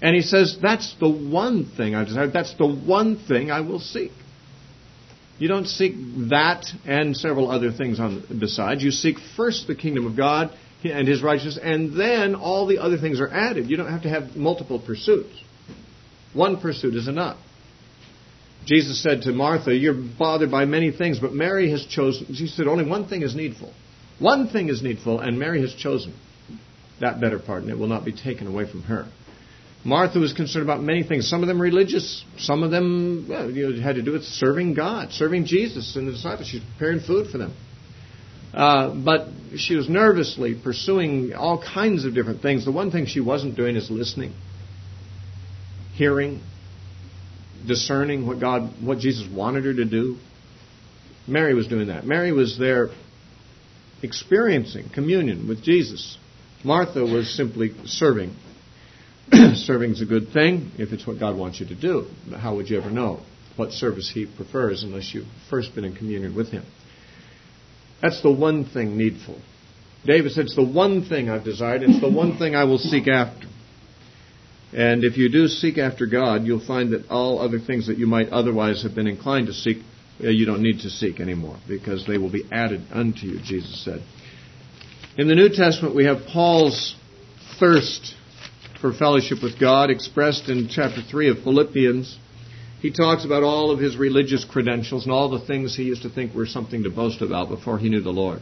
And he says, that's the one thing I desire. That's the one thing I will seek. You don't seek that and several other things besides. You seek first the kingdom of God and His righteousness, and then all the other things are added. You don't have to have multiple pursuits. One pursuit is enough. Jesus said to Martha, you're bothered by many things, but Mary has chosen. She said, only one thing is needful. One thing is needful, and Mary has chosen that better part, and it will not be taken away from her. Martha was concerned about many things. Some of them religious. Some of them had to do with serving God, serving Jesus and the disciples. She was preparing food for them. But she was nervously pursuing all kinds of different things. The one thing she wasn't doing is listening, hearing, discerning what Jesus wanted her to do. Mary was doing that. Mary was there experiencing communion with Jesus. Martha was simply serving. Serving is a good thing if it's what God wants you to do. But how would you ever know what service He prefers unless you've first been in communion with Him? That's the one thing needful. David said, it's the one thing I've desired. It's the one thing I will seek after. And if you do seek after God, you'll find that all other things that you might otherwise have been inclined to seek, you don't need to seek anymore, because they will be added unto you, Jesus said. In the New Testament, we have Paul's thirst for fellowship with God expressed in chapter 3 of Philippians. He talks about all of his religious credentials and all the things he used to think were something to boast about before he knew the Lord.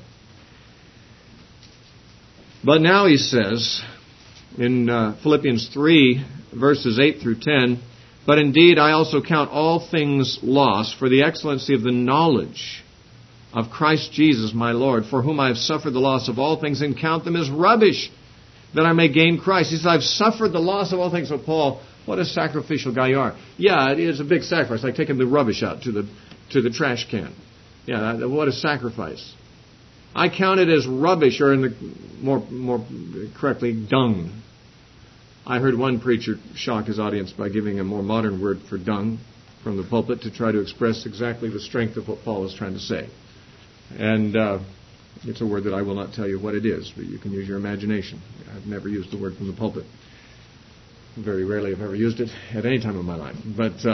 But now he says in Philippians 3, verses 8 through 10, but indeed I also count all things lost for the excellency of the knowledge of Christ Jesus my Lord, for whom I have suffered the loss of all things, and count them as rubbish, that I may gain Christ. He says, I've suffered the loss of all things. So Paul, what a sacrificial guy you are. Yeah, it is a big sacrifice, like taking the rubbish out to the trash can. Yeah, what a sacrifice. I count it as rubbish, or in the more correctly, dung. I heard one preacher shock his audience by giving a more modern word for dung from the pulpit to try to express exactly the strength of what Paul was trying to say. And it's a word that I will not tell you what it is, but you can use your imagination. I've never used the word from the pulpit. Very rarely have I ever used it at any time in my life. But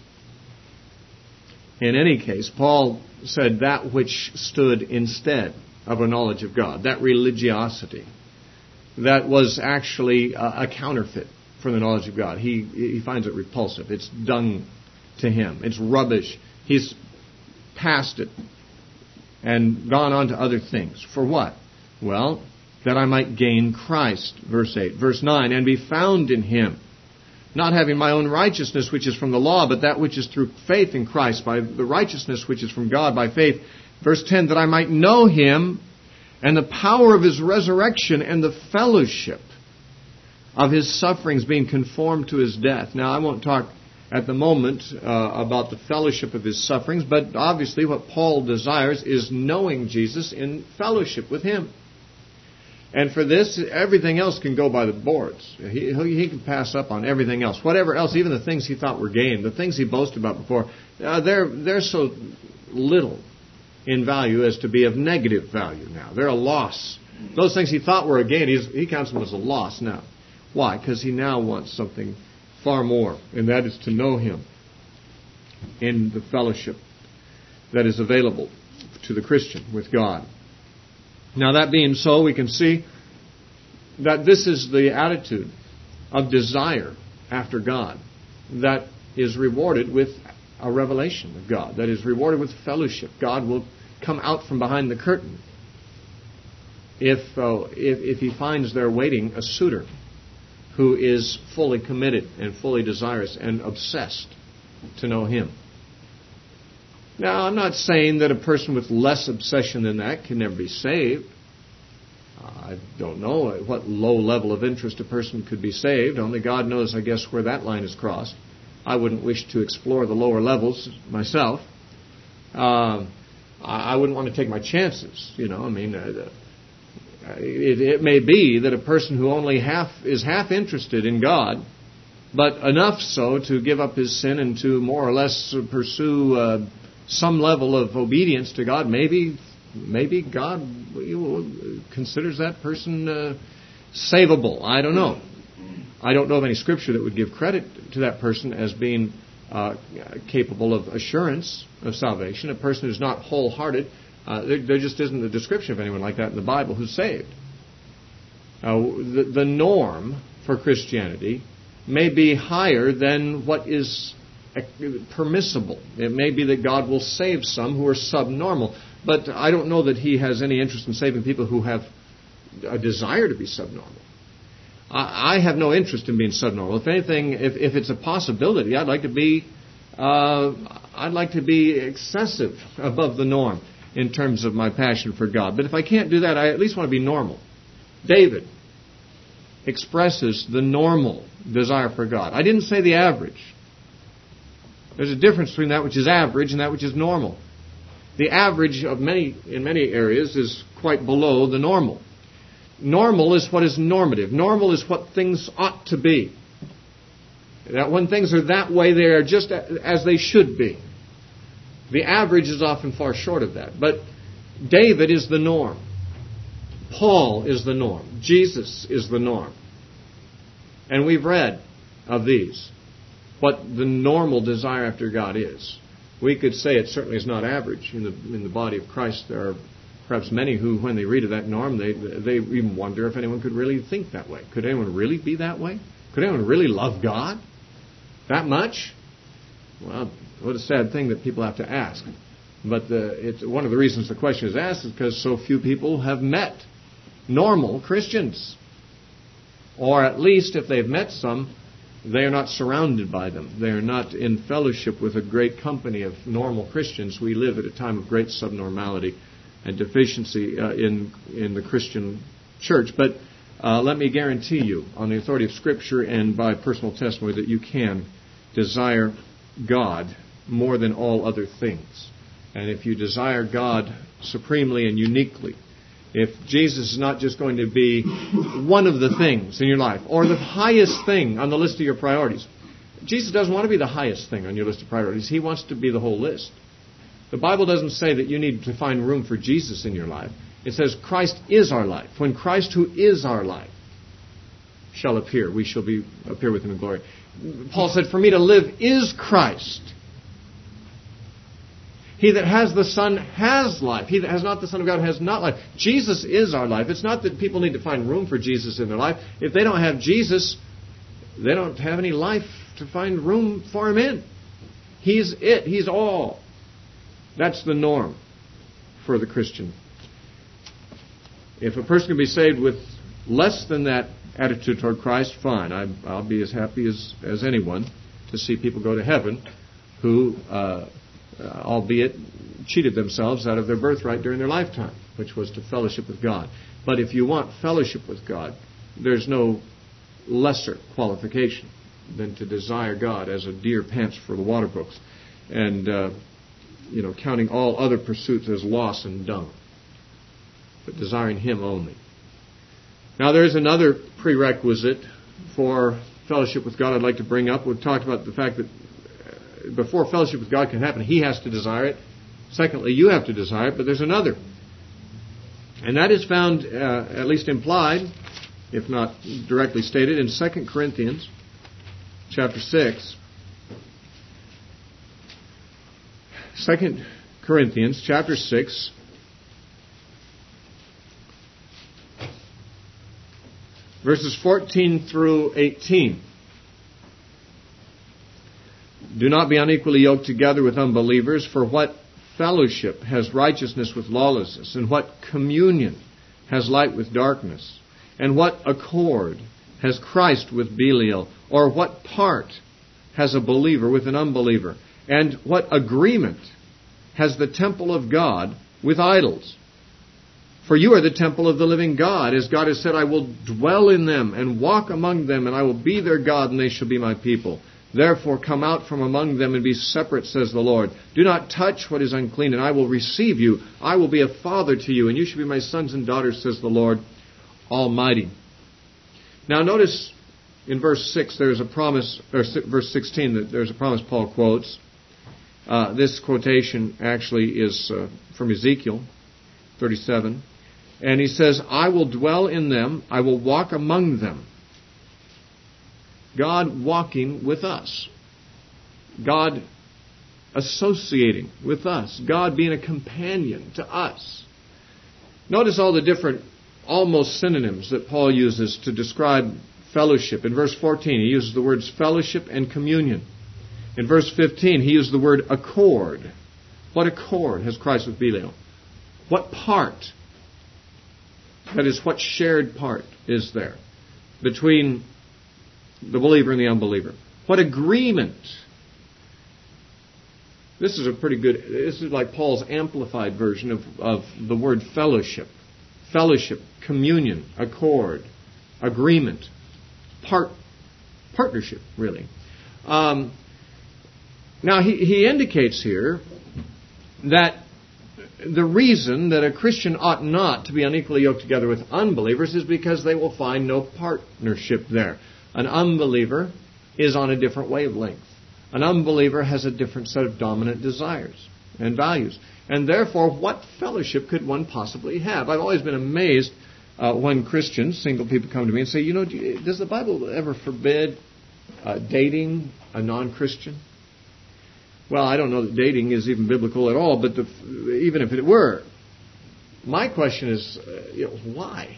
in any case, Paul said that which stood instead of a knowledge of God, that religiosity, that was actually a counterfeit for the knowledge of God. He finds it repulsive. It's dung to him. It's rubbish. He's passed it and gone on to other things. For what? Well, that I might gain Christ, verse 8. Verse 9, and be found in Him, not having my own righteousness which is from the law, but that which is through faith in Christ, by the righteousness which is from God by faith. Verse 10, that I might know Him and the power of His resurrection and the fellowship of His sufferings, being conformed to His death. Now, I won't talk at the moment about the fellowship of His sufferings, but obviously what Paul desires is knowing Jesus in fellowship with Him. And for this, everything else can go by the boards. He can pass up on everything else. Whatever else, even the things he thought were gain, the things he boasted about before, they're so little in value as to be of negative value now. They're a loss. Those things he thought were a gain, he counts them as a loss now. Why? Because he now wants something far more, and that is to know Him in the fellowship that is available to the Christian with God. Now, that being so, we can see that this is the attitude of desire after God that is rewarded with a revelation of God, that is rewarded with fellowship. God will come out from behind the curtain if He finds there waiting a suitor who is fully committed and fully desirous and obsessed to know Him. Now, I'm not saying that a person with less obsession than that can never be saved. I don't know at what low level of interest a person could be saved. Only God knows, I guess, where that line is crossed. I wouldn't wish to explore the lower levels myself. I wouldn't want to take my chances, It may be that a person who only is half interested in God, but enough so to give up his sin and to more or less pursue some level of obedience to God, maybe God considers that person savable. I don't know. I don't know of any scripture that would give credit to that person as being capable of assurance of salvation. A person who's not wholehearted, there just isn't a description of anyone like that in the Bible who's saved. The norm for Christianity may be higher than what is permissible. It may be that God will save some who are subnormal, but I don't know that He has any interest in saving people who have a desire to be subnormal. I have no interest in being subnormal. If anything, if it's a possibility, I'd like to be excessive above the norm in terms of my passion for God. But if I can't do that, I at least want to be normal. David expresses the normal desire for God. I didn't say the average. There's a difference between that which is average and that which is normal. The average in many areas is quite below the normal. Normal is what is normative. Normal is what things ought to be. That when things are that way, they are just as they should be. The average is often far short of that. But David is the norm. Paul is the norm. Jesus is the norm. And we've read of these, what the normal desire after God is. We could say it certainly is not average. In the body of Christ, there are perhaps many who, when they read of that norm, they even wonder if anyone could really think that way. Could anyone really be that way? Could anyone really love God that much? Well, what a sad thing that people have to ask. But it's one of the reasons the question is asked is because so few people have met normal Christians. Or at least if they've met some, they are not surrounded by them. They are not in fellowship with a great company of normal Christians. We live at a time of great subnormality and deficiency in the Christian church. But let me guarantee you, on the authority of Scripture and by personal testimony, that you can desire God more than all other things. And if you desire God supremely and uniquely, if Jesus is not just going to be one of the things in your life, or the highest thing on the list of your priorities. Jesus doesn't want to be the highest thing on your list of priorities. He wants to be the whole list. The Bible doesn't say that you need to find room for Jesus in your life. It says Christ is our life. When Christ, who is our life, shall appear, we shall appear with Him in glory. Paul said, for me to live is Christ. He that has the Son has life. He that has not the Son of God has not life. Jesus is our life. It's not that people need to find room for Jesus in their life. If they don't have Jesus, they don't have any life to find room for Him in. He's it. He's all. That's the norm for the Christian. If a person can be saved with less than that attitude toward Christ, fine. I'll be as happy as anyone to see people go to heaven who, albeit cheated themselves out of their birthright during their lifetime, which was to fellowship with God. But if you want fellowship with God, there's no lesser qualification than to desire God as a deer pants for the water brooks, and counting all other pursuits as loss and dung, but desiring Him only. Now, there's another prerequisite for fellowship with God I'd like to bring up. We've talked about the fact that before fellowship with God can happen, He has to desire it. Secondly, you have to desire it, but there's another. And that is found, at least implied, if not directly stated, in 2 Corinthians chapter 6. 2 Corinthians chapter 6, verses 14 through 18. Do not be unequally yoked together with unbelievers, for what fellowship has righteousness with lawlessness, and what communion has light with darkness, and what accord has Christ with Belial, or what part has a believer with an unbeliever, and what agreement has the temple of God with idols? For you are the temple of the living God, as God has said, I will dwell in them and walk among them, and I will be their God, and they shall be my people. Therefore come out from among them and be separate, says the Lord. Do not touch what is unclean, and I will receive you. I will be a father to you, and you shall be my sons and daughters, says the Lord Almighty. Now notice in verse 6 there is a promise, or verse 16, that there's a promise Paul quotes. This quotation actually is from Ezekiel 37. And he says, I will dwell in them, I will walk among them. God walking with us. God associating with us. God being a companion to us. Notice all the different almost synonyms that Paul uses to describe fellowship. In verse 14, he uses the words fellowship and communion. In verse 15, he used the word accord. What accord has Christ with Belial? What part? That is, what shared part is there between the believer and the unbeliever? What agreement? This is like Paul's amplified version of the word fellowship. Fellowship, communion, accord, agreement, partnership, really. Now, he indicates here that the reason that a Christian ought not to be unequally yoked together with unbelievers is because they will find no partnership there. An unbeliever is on a different wavelength. An unbeliever has a different set of dominant desires and values. And therefore, what fellowship could one possibly have? I've always been amazed when Christians, single people, come to me and say, does the Bible ever forbid dating a non-Christian? Well, I don't know that dating is even biblical at all, but even if it were, my question is, why?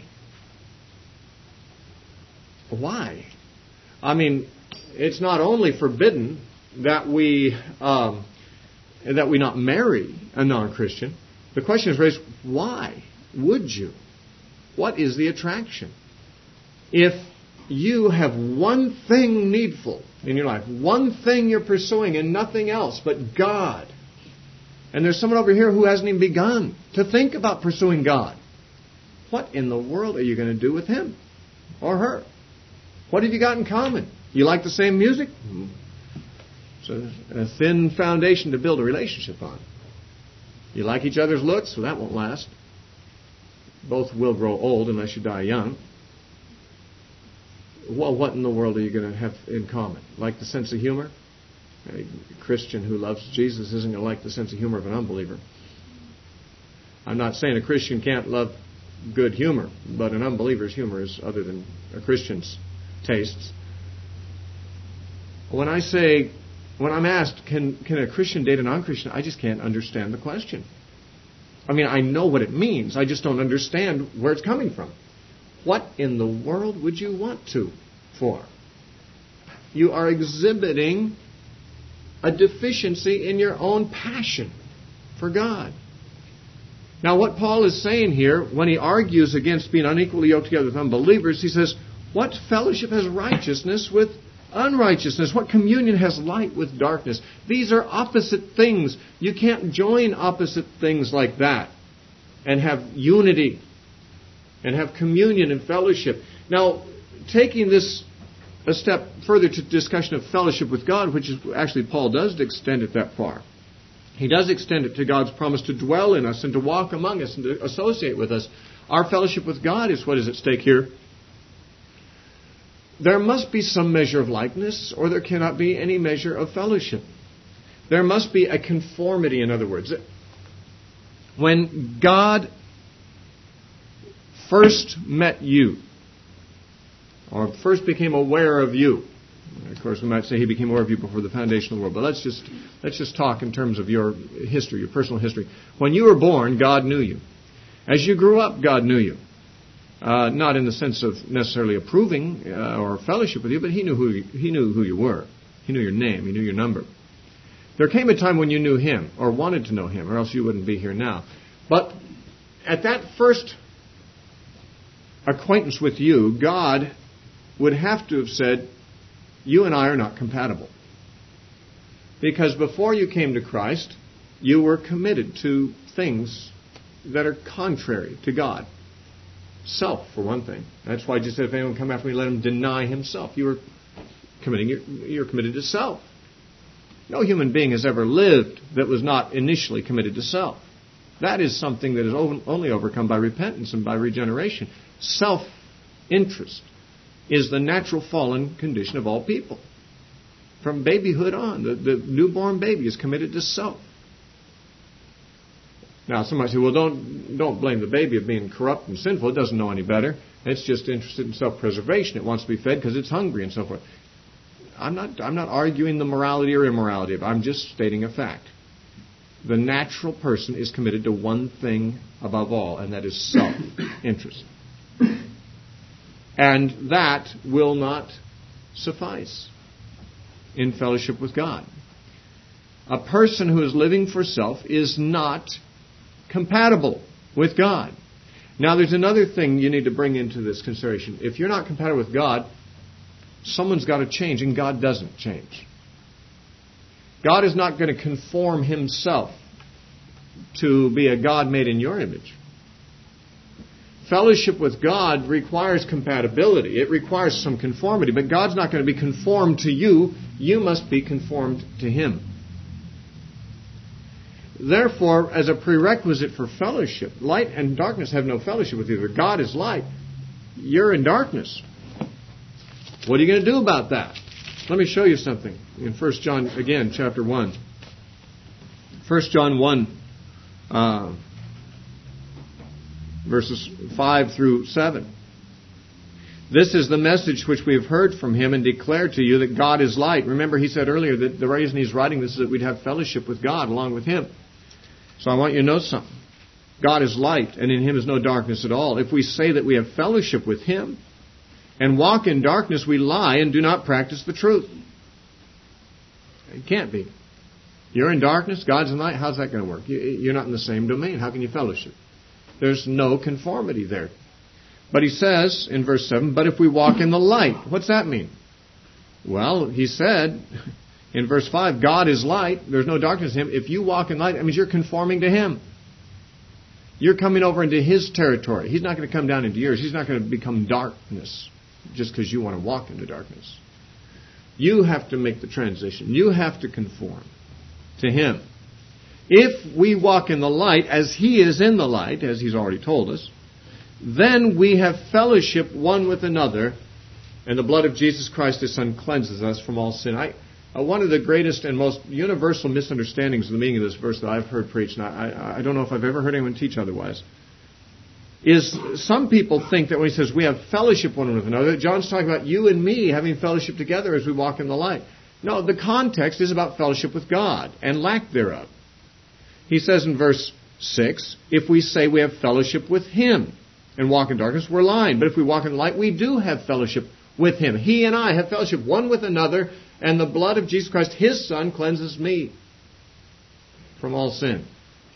Why? I mean, it's not only forbidden that we not marry a non-Christian. The question is raised, why would you? What is the attraction? If you have one thing needful in your life, one thing you're pursuing and nothing else but God, and there's someone over here who hasn't even begun to think about pursuing God, what in the world are you going to do with him or her? What have you got in common? You like the same music? It's a thin foundation to build a relationship on. You like each other's looks? Well, that won't last. Both will grow old unless you die young. Well, what in the world are you going to have in common? Like the sense of humor? A Christian who loves Jesus isn't going to like the sense of humor of an unbeliever. I'm not saying a Christian can't love good humor, but an unbeliever's humor is other than a Christian's tastes. When I'm asked, can a Christian date a non-Christian, I just can't understand the question. I mean, I know what it means. I just don't understand where it's coming from. What in the world would you want to for? You are exhibiting a deficiency in your own passion for God. Now, what Paul is saying here, when he argues against being unequally yoked together with unbelievers, he says, what fellowship has righteousness with unrighteousness? What communion has light with darkness? These are opposite things. You can't join opposite things like that and have unity and have communion and fellowship. Now, taking this a step further to discussion of fellowship with God, which is actually Paul does extend it that far. He does extend it to God's promise to dwell in us and to walk among us and to associate with us. Our fellowship with God is what is at stake here. There must be some measure of likeness, or there cannot be any measure of fellowship. There must be a conformity, in other words. When God first met you, or first became aware of you, of course we might say he became aware of you before the foundation of the world, but let's just talk in terms of your history, your personal history. When you were born, God knew you. As you grew up, God knew you. Not in the sense of necessarily approving or fellowship with you, but he knew who you were. He knew your name. He knew your number. There came a time when you knew him or wanted to know him, or else you wouldn't be here now. But at that first acquaintance with you, God would have to have said, you and I are not compatible. Because before you came to Christ, you were committed to things that are contrary to God. Self, for one thing. That's why Jesus said, if anyone come after me, let him deny himself. You're committed to self. No human being has ever lived that was not initially committed to self. That is something that is only overcome by repentance and by regeneration. Self-interest is the natural fallen condition of all people. From babyhood on, the newborn baby is committed to self. Now, somebody say, well, don't blame the baby of being corrupt and sinful. It doesn't know any better. It's just interested in self-preservation. It wants to be fed because it's hungry and so forth. I'm not arguing the morality or immorality of it. I'm just stating a fact. The natural person is committed to one thing above all, and that is self-interest. And that will not suffice in fellowship with God. A person who is living for self is not compatible with God. Now, there's another thing you need to bring into this consideration. If you're not compatible with God, someone's got to change, and God doesn't change. God is not going to conform himself to be a God made in your image. Fellowship with God requires compatibility. It requires some conformity, but God's not going to be conformed to you. You must be conformed to him. Therefore, as a prerequisite for fellowship, light and darkness have no fellowship with each other. God is light. You're in darkness. What are you going to do about that? Let me show you something in 1 John, again, chapter 1. 1 John 1, verses 5 through 7. This is the message which we have heard from him and declared to you, that God is light. Remember, he said earlier that the reason he's writing this is that we'd have fellowship with God along with him. So I want you to know something. God is light, and in him is no darkness at all. If we say that we have fellowship with him and walk in darkness, we lie and do not practice the truth. It can't be. You're in darkness, God's in light. How's that going to work? You're not in the same domain. How can you fellowship? There's no conformity there. But he says in verse 7, but if we walk in the light, what's that mean? Well, he said in verse 5, God is light. There's no darkness in him. If you walk in light, that means you're conforming to him. You're coming over into his territory. He's not going to come down into yours. He's not going to become darkness just because you want to walk into darkness. You have to make the transition. You have to conform to him. If we walk in the light as he is in the light, as he's already told us, then we have fellowship one with another, and the blood of Jesus Christ, his Son, cleanses us from all sin. One of the greatest and most universal misunderstandings of the meaning of this verse that I've heard preached, and I don't know if I've ever heard anyone teach otherwise, is some people think that when he says we have fellowship one with another, John's talking about you and me having fellowship together as we walk in the light. No, the context is about fellowship with God and lack thereof. He says in verse 6, if we say we have fellowship with him and walk in darkness, we're lying. But if we walk in the light, we do have fellowship with him. He and I have fellowship one with another, and the blood of Jesus Christ, his Son, cleanses me from all sin.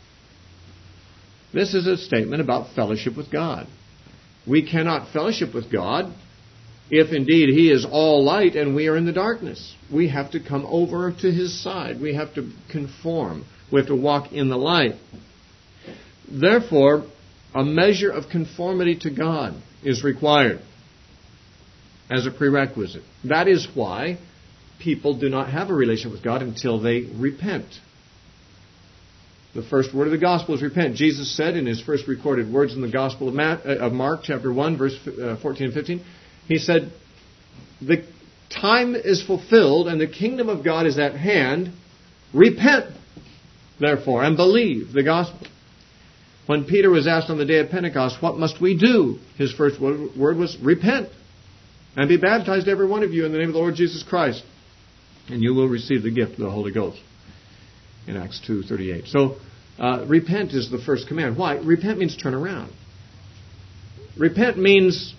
This is a statement about fellowship with God. We cannot fellowship with God if indeed he is all light and we are in the darkness. We have to come over to his side. We have to conform. We have to walk in the light. Therefore, a measure of conformity to God is required as a prerequisite. That is why people do not have a relationship with God until they repent. The first word of the gospel is repent. Jesus said in his first recorded words in the Gospel of Mark, chapter 1, verse 14 and 15, he said, the time is fulfilled and the kingdom of God is at hand. Repent, therefore, and believe the gospel. When Peter was asked on the day of Pentecost, what must we do? His first word was, repent, and be baptized, every one of you, in the name of the Lord Jesus Christ, and you will receive the gift of the Holy Ghost. In Acts 2:38. So, repent is the first command. Why? Repent means turn around. Repent means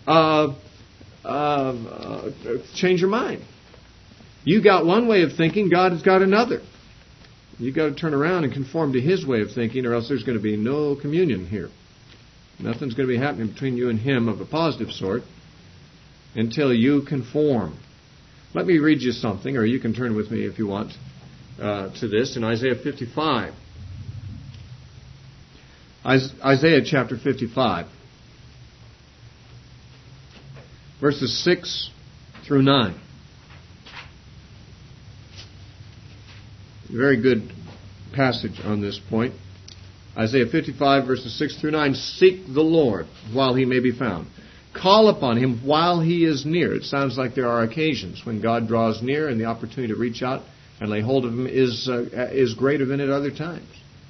change your mind. You got one way of thinking, God has got another. You've got to turn around and conform to his way of thinking, or else there's going to be no communion here. Nothing's going to be happening between you and him of a positive sort until you conform. Let me read you something, or you can turn with me if you want to this in Isaiah 55. Isaiah chapter 55. Verses 6 through 9. Very good passage on this point. Isaiah 55, verses 6 through 9. Seek the Lord while he may be found. Call upon him while he is near. It sounds like there are occasions when God draws near and the opportunity to reach out and lay hold of him is greater than at other times.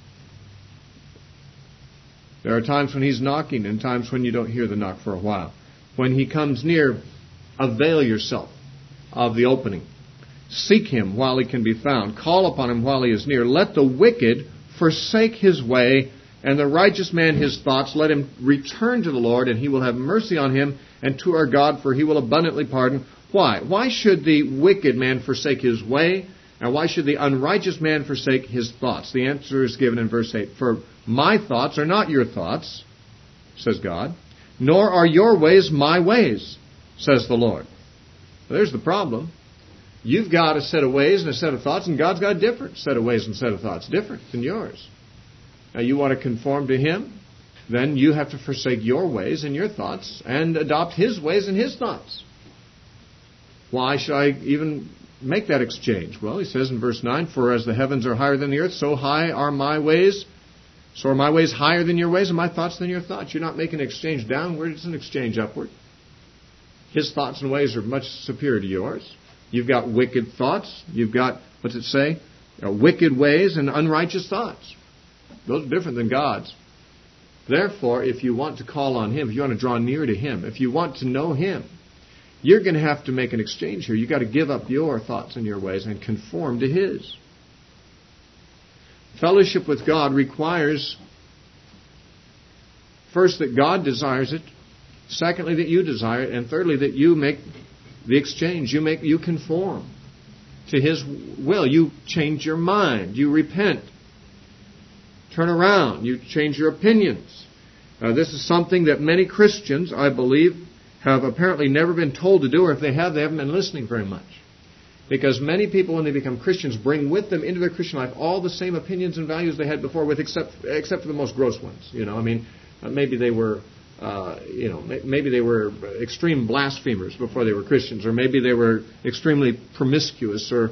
There are times when he's knocking and times when you don't hear the knock for a while. When he comes near, avail yourself of the opening. Seek him while he can be found. Call upon him while he is near. Let the wicked forsake his way, and the righteous man his thoughts. Let him return to the Lord, and he will have mercy on him, and to our God, for he will abundantly pardon. Why? Why should the wicked man forsake his way, and why should the unrighteous man forsake his thoughts? The answer is given in verse 8. For my thoughts are not your thoughts, says God, nor are your ways my ways, says the Lord. Well, there's the problem. You've got a set of ways and a set of thoughts, and God's got a different set of ways and set of thoughts, different than yours. Now, you want to conform to him, then you have to forsake your ways and your thoughts and adopt his ways and his thoughts. Why should I even make that exchange? Well, he says in verse 9, for as the heavens are higher than the earth, so high are my ways. So are my ways higher than your ways and my thoughts than your thoughts. You're not making an exchange downward, it's an exchange upward. His thoughts and ways are much superior to yours. You've got wicked thoughts. You've got, what's it say? Wicked ways and unrighteous thoughts. Those are different than God's. Therefore, if you want to call on him, if you want to draw near to him, if you want to know him, you're going to have to make an exchange here. You've got to give up your thoughts and your ways and conform to his. Fellowship with God requires, first, that God desires it. Secondly, that you desire it. And thirdly, that you make the exchange. You conform to his will. You change your mind. You repent. Turn around. You change your opinions. This is something that many Christians, I believe, have apparently never been told to do, or if they have, they haven't been listening very much. Because many people, when they become Christians, bring with them into their Christian life all the same opinions and values they had before, with except for the most gross ones. Maybe they were, maybe they were extreme blasphemers before they were Christians, or maybe they were extremely promiscuous, or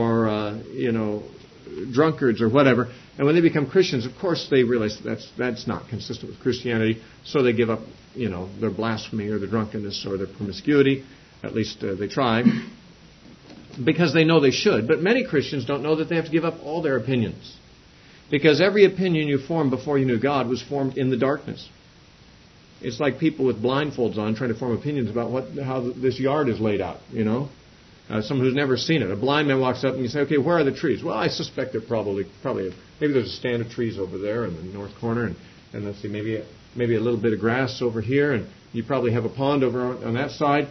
drunkards, or whatever. And when they become Christians, of course, they realize that's not consistent with Christianity, so they give up, their blasphemy or their drunkenness or their promiscuity. At least they try, because they know they should. But many Christians don't know that they have to give up all their opinions, because every opinion you formed before you knew God was formed in the darkness. It's like people with blindfolds on trying to form opinions about how this yard is laid out, someone who's never seen it. A blind man walks up and you say, okay, where are the trees? Well, I suspect they're probably maybe there's a stand of trees over there in the north corner, and let's see, maybe a little bit of grass over here, and you probably have a pond over on that side.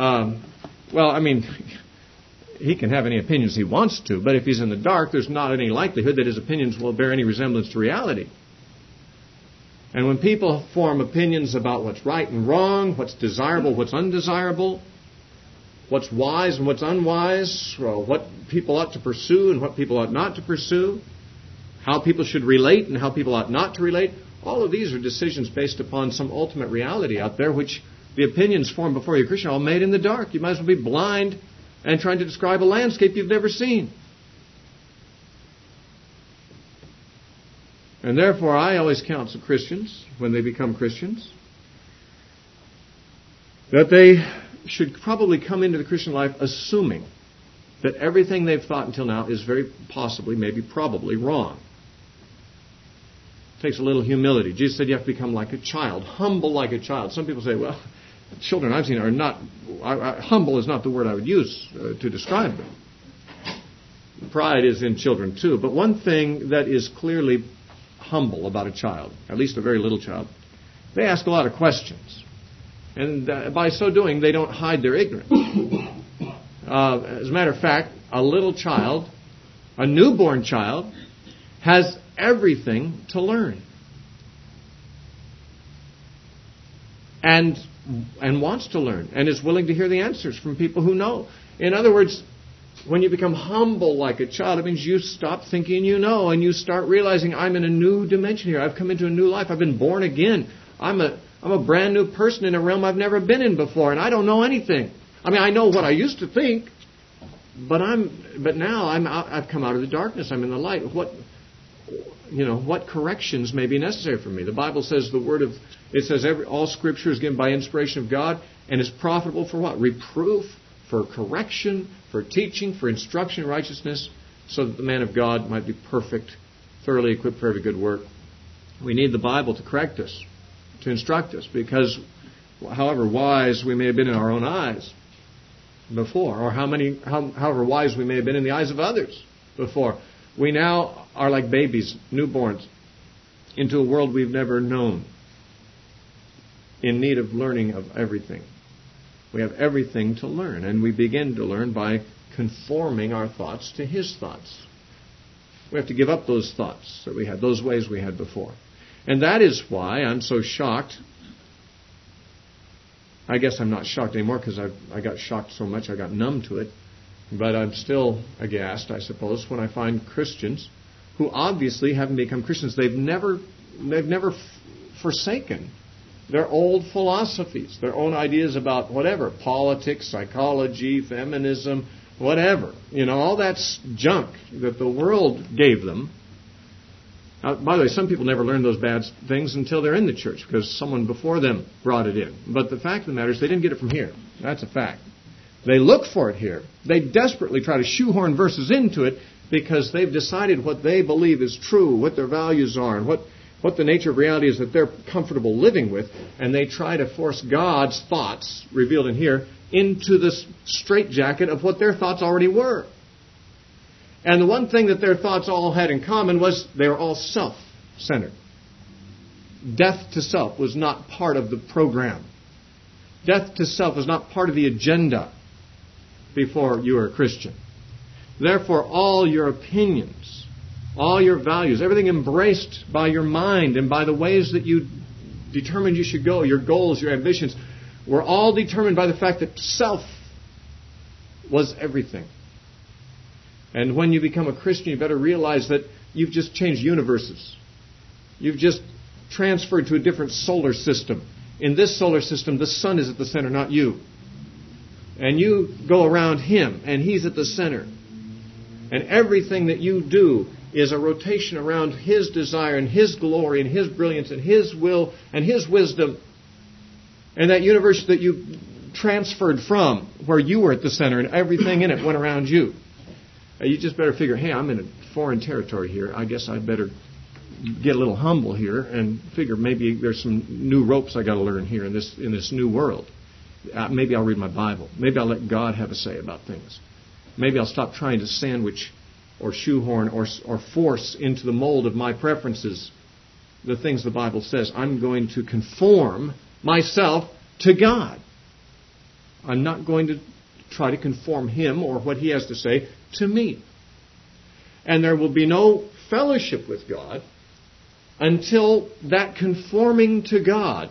He can have any opinions he wants to, but if he's in the dark, there's not any likelihood that his opinions will bear any resemblance to reality. And when people form opinions about what's right and wrong, what's desirable, what's undesirable, what's wise and what's unwise, what people ought to pursue and what people ought not to pursue, how people should relate and how people ought not to relate, all of these are decisions based upon some ultimate reality out there, which the opinions formed before you're Christian are all made in the dark. You might as well be blind and trying to describe a landscape you've never seen. And therefore, I always counsel Christians, when they become Christians, that they should probably come into the Christian life assuming that everything they've thought until now is very possibly, maybe probably wrong. It takes a little humility. Jesus said you have to become like a child, humble like a child. Some people say, well, children I've seen are not, humble is not the word I would use to describe them. Pride is in children too. But one thing that is clearly humble about a child, at least a very little child, they ask a lot of questions. And by so doing, they don't hide their ignorance. As a matter of fact, a little child, a newborn child, has everything to learn. And wants to learn, and is willing to hear the answers from people who know. In other words, when you become humble like a child, it means you stop thinking you know, and you start realizing, I'm in a new dimension here. I've come into a new life. I've been born again. I'm a brand new person in a realm I've never been in before, and I don't know anything. I know what I used to think, but now I've come out of the darkness. I'm in the light. What corrections may be necessary for me? The Bible says all Scripture is given by inspiration of God and is profitable for what? Reproof, for correction, for teaching, for instruction in righteousness, so that the man of God might be perfect, thoroughly equipped for every good work. We need the Bible to correct us, to instruct us, because however wise we may have been in our own eyes, before, or however wise we may have been in the eyes of others before. We now are like babies, newborns, into a world we've never known, in need of learning of everything. We have everything to learn, and we begin to learn by conforming our thoughts to His thoughts. We have to give up those thoughts that we had, those ways we had before. And that is why I'm so shocked. I guess I'm not shocked anymore because I got shocked so much I got numb to it. But I'm still aghast, I suppose, when I find Christians who obviously haven't become Christians. They've never forsaken their old philosophies, their own ideas about whatever, politics, psychology, feminism, whatever. All that's junk that the world gave them. Now, by the way, some people never learn those bad things until they're in the church because someone before them brought it in. But the fact of the matter is they didn't get it from here. That's a fact. They look for it here. They desperately try to shoehorn verses into it because they've decided what they believe is true, what their values are, and what the nature of reality is that they're comfortable living with, and they try to force God's thoughts, revealed in here, into the straitjacket of what their thoughts already were. And the one thing that their thoughts all had in common was they were all self-centered. Death to self was not part of the program. Death to self was not part of the agenda before you were a Christian. Therefore, all your opinions, all your values, everything embraced by your mind and by the ways that you determined you should go, your goals, your ambitions, were all determined by the fact that self was everything. And when you become a Christian, you better realize that you've just changed universes. You've just transferred to a different solar system. In this solar system, the sun is at the center, not you. And you go around Him, and He's at the center. And everything that you do is a rotation around His desire and His glory and His brilliance and His will and His wisdom. And that universe that you transferred from, where you were at the center and everything in it went around you. You just better figure, hey, I'm in a foreign territory here. I guess I'd better get a little humble here and figure maybe there's some new ropes I got to learn here in this new world. Maybe I'll read my Bible. Maybe I'll let God have a say about things. Maybe I'll stop trying to sandwich or shoehorn or force into the mold of my preferences the things the Bible says. I'm going to conform myself to God. I'm not going to try to conform Him or what He has to say to me. And there will be no fellowship with God until that conforming to God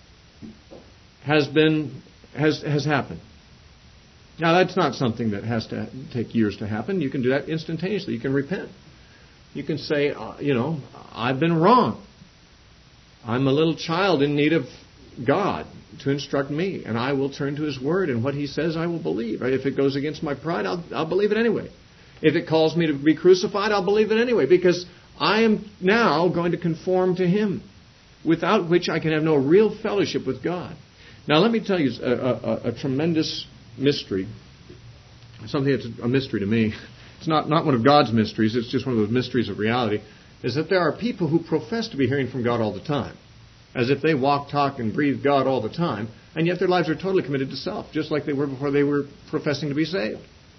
has happened. Now, that's not something that has to take years to happen. You can do that instantaneously. You can repent. You can say, I've been wrong. I'm a little child in need of God to instruct me, and I will turn to His Word, and what He says I will believe. If it goes against my pride, I'll believe it anyway. If it calls me to be crucified, I'll believe it anyway, because I am now going to conform to Him, without which I can have no real fellowship with God. Now, let me tell you a tremendous mystery, something that's a mystery to me. It's not one of God's mysteries, it's just one of those mysteries of reality, is that there are people who profess to be hearing from God all the time, as if they walk, talk, and breathe God all the time, and yet their lives are totally committed to self, just like they were before they were professing to be saved.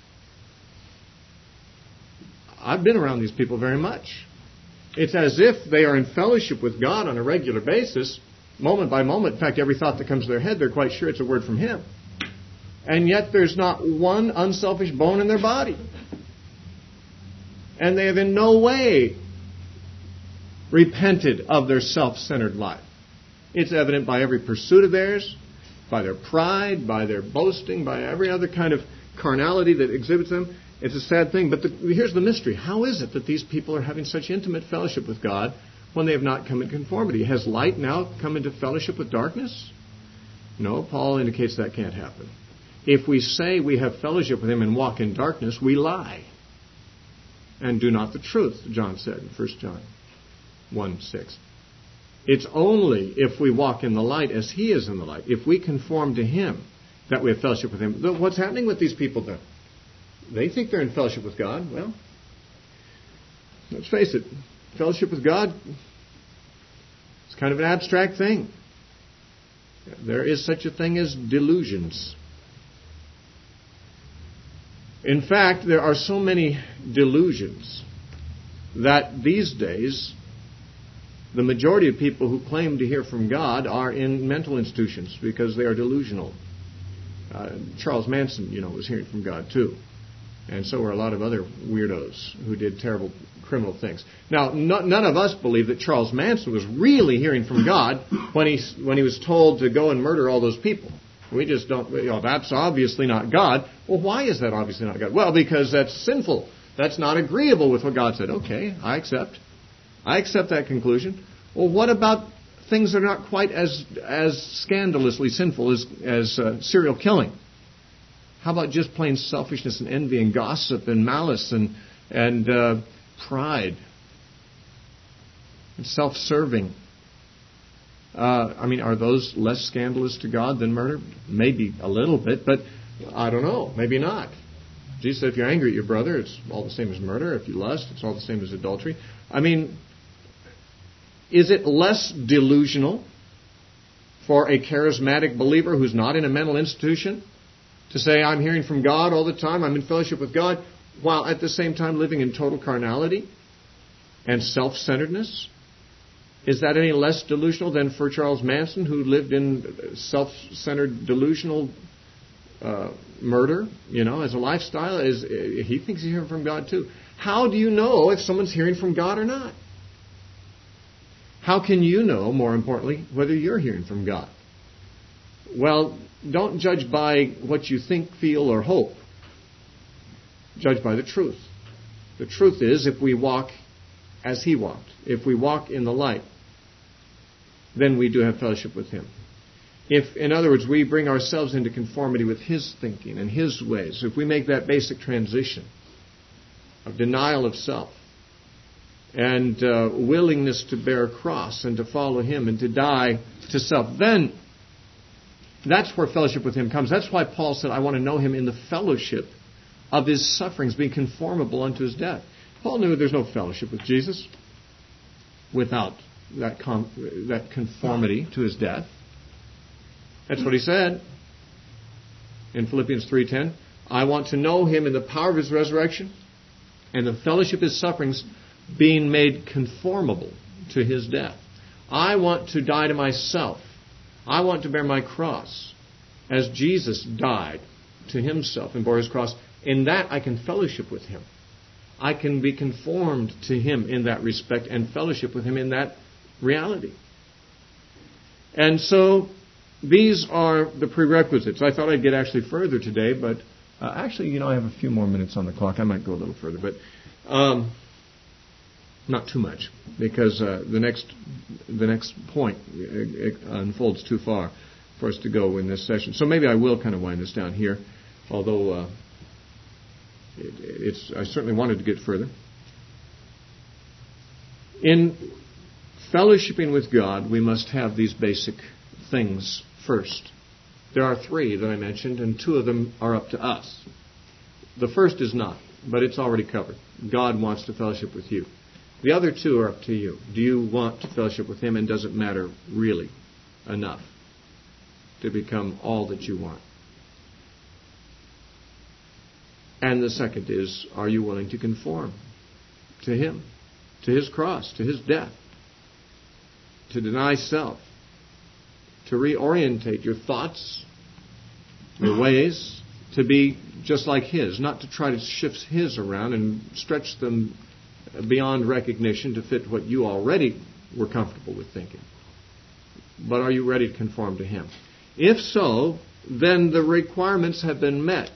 I've been around these people very much. It's as if they are in fellowship with God on a regular basis, moment by moment. In fact, every thought that comes to their head, they're quite sure it's a word from Him. And yet there's not one unselfish bone in their body. And they have in no way repented of their self-centered life. It's evident by every pursuit of theirs, by their pride, by their boasting, by every other kind of carnality that exhibits them. It's a sad thing. But here's the mystery. How is it that these people are having such intimate fellowship with God when they have not come in conformity? Has light now come into fellowship with darkness? No, Paul indicates that can't happen. If we say we have fellowship with Him and walk in darkness, we lie and do not the truth, John said in 1 John 1:6. It's only if we walk in the light as He is in the light, if we conform to Him, that we have fellowship with Him. What's happening with these people then? They think they're in fellowship with God. Well, let's face it, fellowship with God is kind of an abstract thing. There is such a thing as delusions. In fact, there are so many delusions that these days the majority of people who claim to hear from God are in mental institutions because they are delusional. Charles Manson, was hearing from God too. And so were a lot of other weirdos who did terrible criminal things. Now, none of us believe that Charles Manson was really hearing from God when he was told to go and murder all those people. We just don't, that's obviously not God. Well, why is that obviously not God? Well, because that's sinful. That's not agreeable with what God said. Okay, I accept that conclusion. Well, what about things that are not quite as scandalously sinful as serial killing? How about just plain selfishness and envy and gossip and malice and pride and self-serving? Are those less scandalous to God than murder? Maybe a little bit, but I don't know. Maybe not. Jesus said if you're angry at your brother, it's all the same as murder. If you lust, it's all the same as adultery. Is it less delusional for a charismatic believer who's not in a mental institution to say, I'm hearing from God all the time, I'm in fellowship with God, while at the same time living in total carnality and self-centeredness? Is that any less delusional than for Charles Manson, who lived in self-centered, delusional murder, as a lifestyle? He thinks he's hearing from God too. How do you know if someone's hearing from God or not? How can you know, more importantly, whether you're hearing from God? Well, don't judge by what you think, feel, or hope. Judge by the truth. The truth is, if we walk as He walked, if we walk in the light, then we do have fellowship with Him. If, in other words, we bring ourselves into conformity with His thinking and His ways, if we make that basic transition of denial of self and willingness to bear a cross and to follow Him and to die to self, then that's where fellowship with Him comes. That's why Paul said, I want to know Him in the fellowship of His sufferings, being conformable unto His death. Paul knew there's no fellowship with Jesus without that conformity to His death. That's what he said in Philippians 3:10. I want to know Him in the power of His resurrection and the fellowship of His sufferings, being made conformable to His death. I want to die to myself. I want to bear my cross as Jesus died to Himself and bore His cross. In that I can fellowship with Him. I can be conformed to Him in that respect and fellowship with Him in that reality. And so these are the prerequisites. I thought I'd get actually further today, but I have a few more minutes on the clock. I might go a little further, but not too much, because the next point unfolds too far for us to go in this session. So maybe I will kind of wind this down here, although I certainly wanted to get further. In fellowshipping with God, we must have these basic things first. There are 3 that I mentioned, and 2 of them are up to us. The first is not, but it's already covered. God wants to fellowship with you. The other 2 are up to you. Do you want to fellowship with Him, and does it matter really enough to become all that you want? And the second is, are you willing to conform to Him, to His cross, to His death, to deny self, to reorientate your thoughts, your ways, to be just like His, not to try to shift His around and stretch them beyond recognition to fit what you already were comfortable with thinking. But are you ready to conform to Him? If so, then the requirements have been met.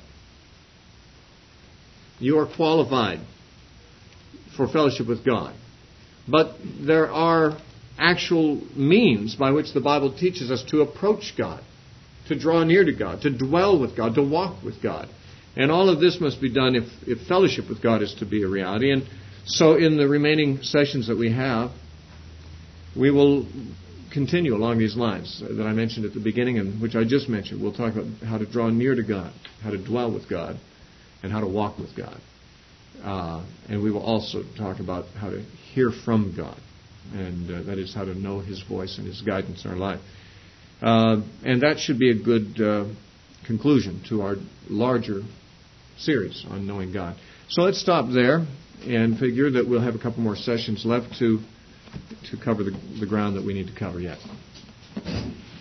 You are qualified for fellowship with God. But there are actual means by which the Bible teaches us to approach God, to draw near to God, to dwell with God, to walk with God. And all of this must be done if fellowship with God is to be a reality. And so in the remaining sessions that we have, we will continue along these lines that I mentioned at the beginning and which I just mentioned. We'll talk about how to draw near to God, how to dwell with God, and how to walk with God. And we will also talk about how to hear from God, and that is how to know His voice and His guidance in our life. And that should be a good conclusion to our larger series on knowing God. So let's stop there and figure that we'll have a couple more sessions left to cover the ground that we need to cover yet.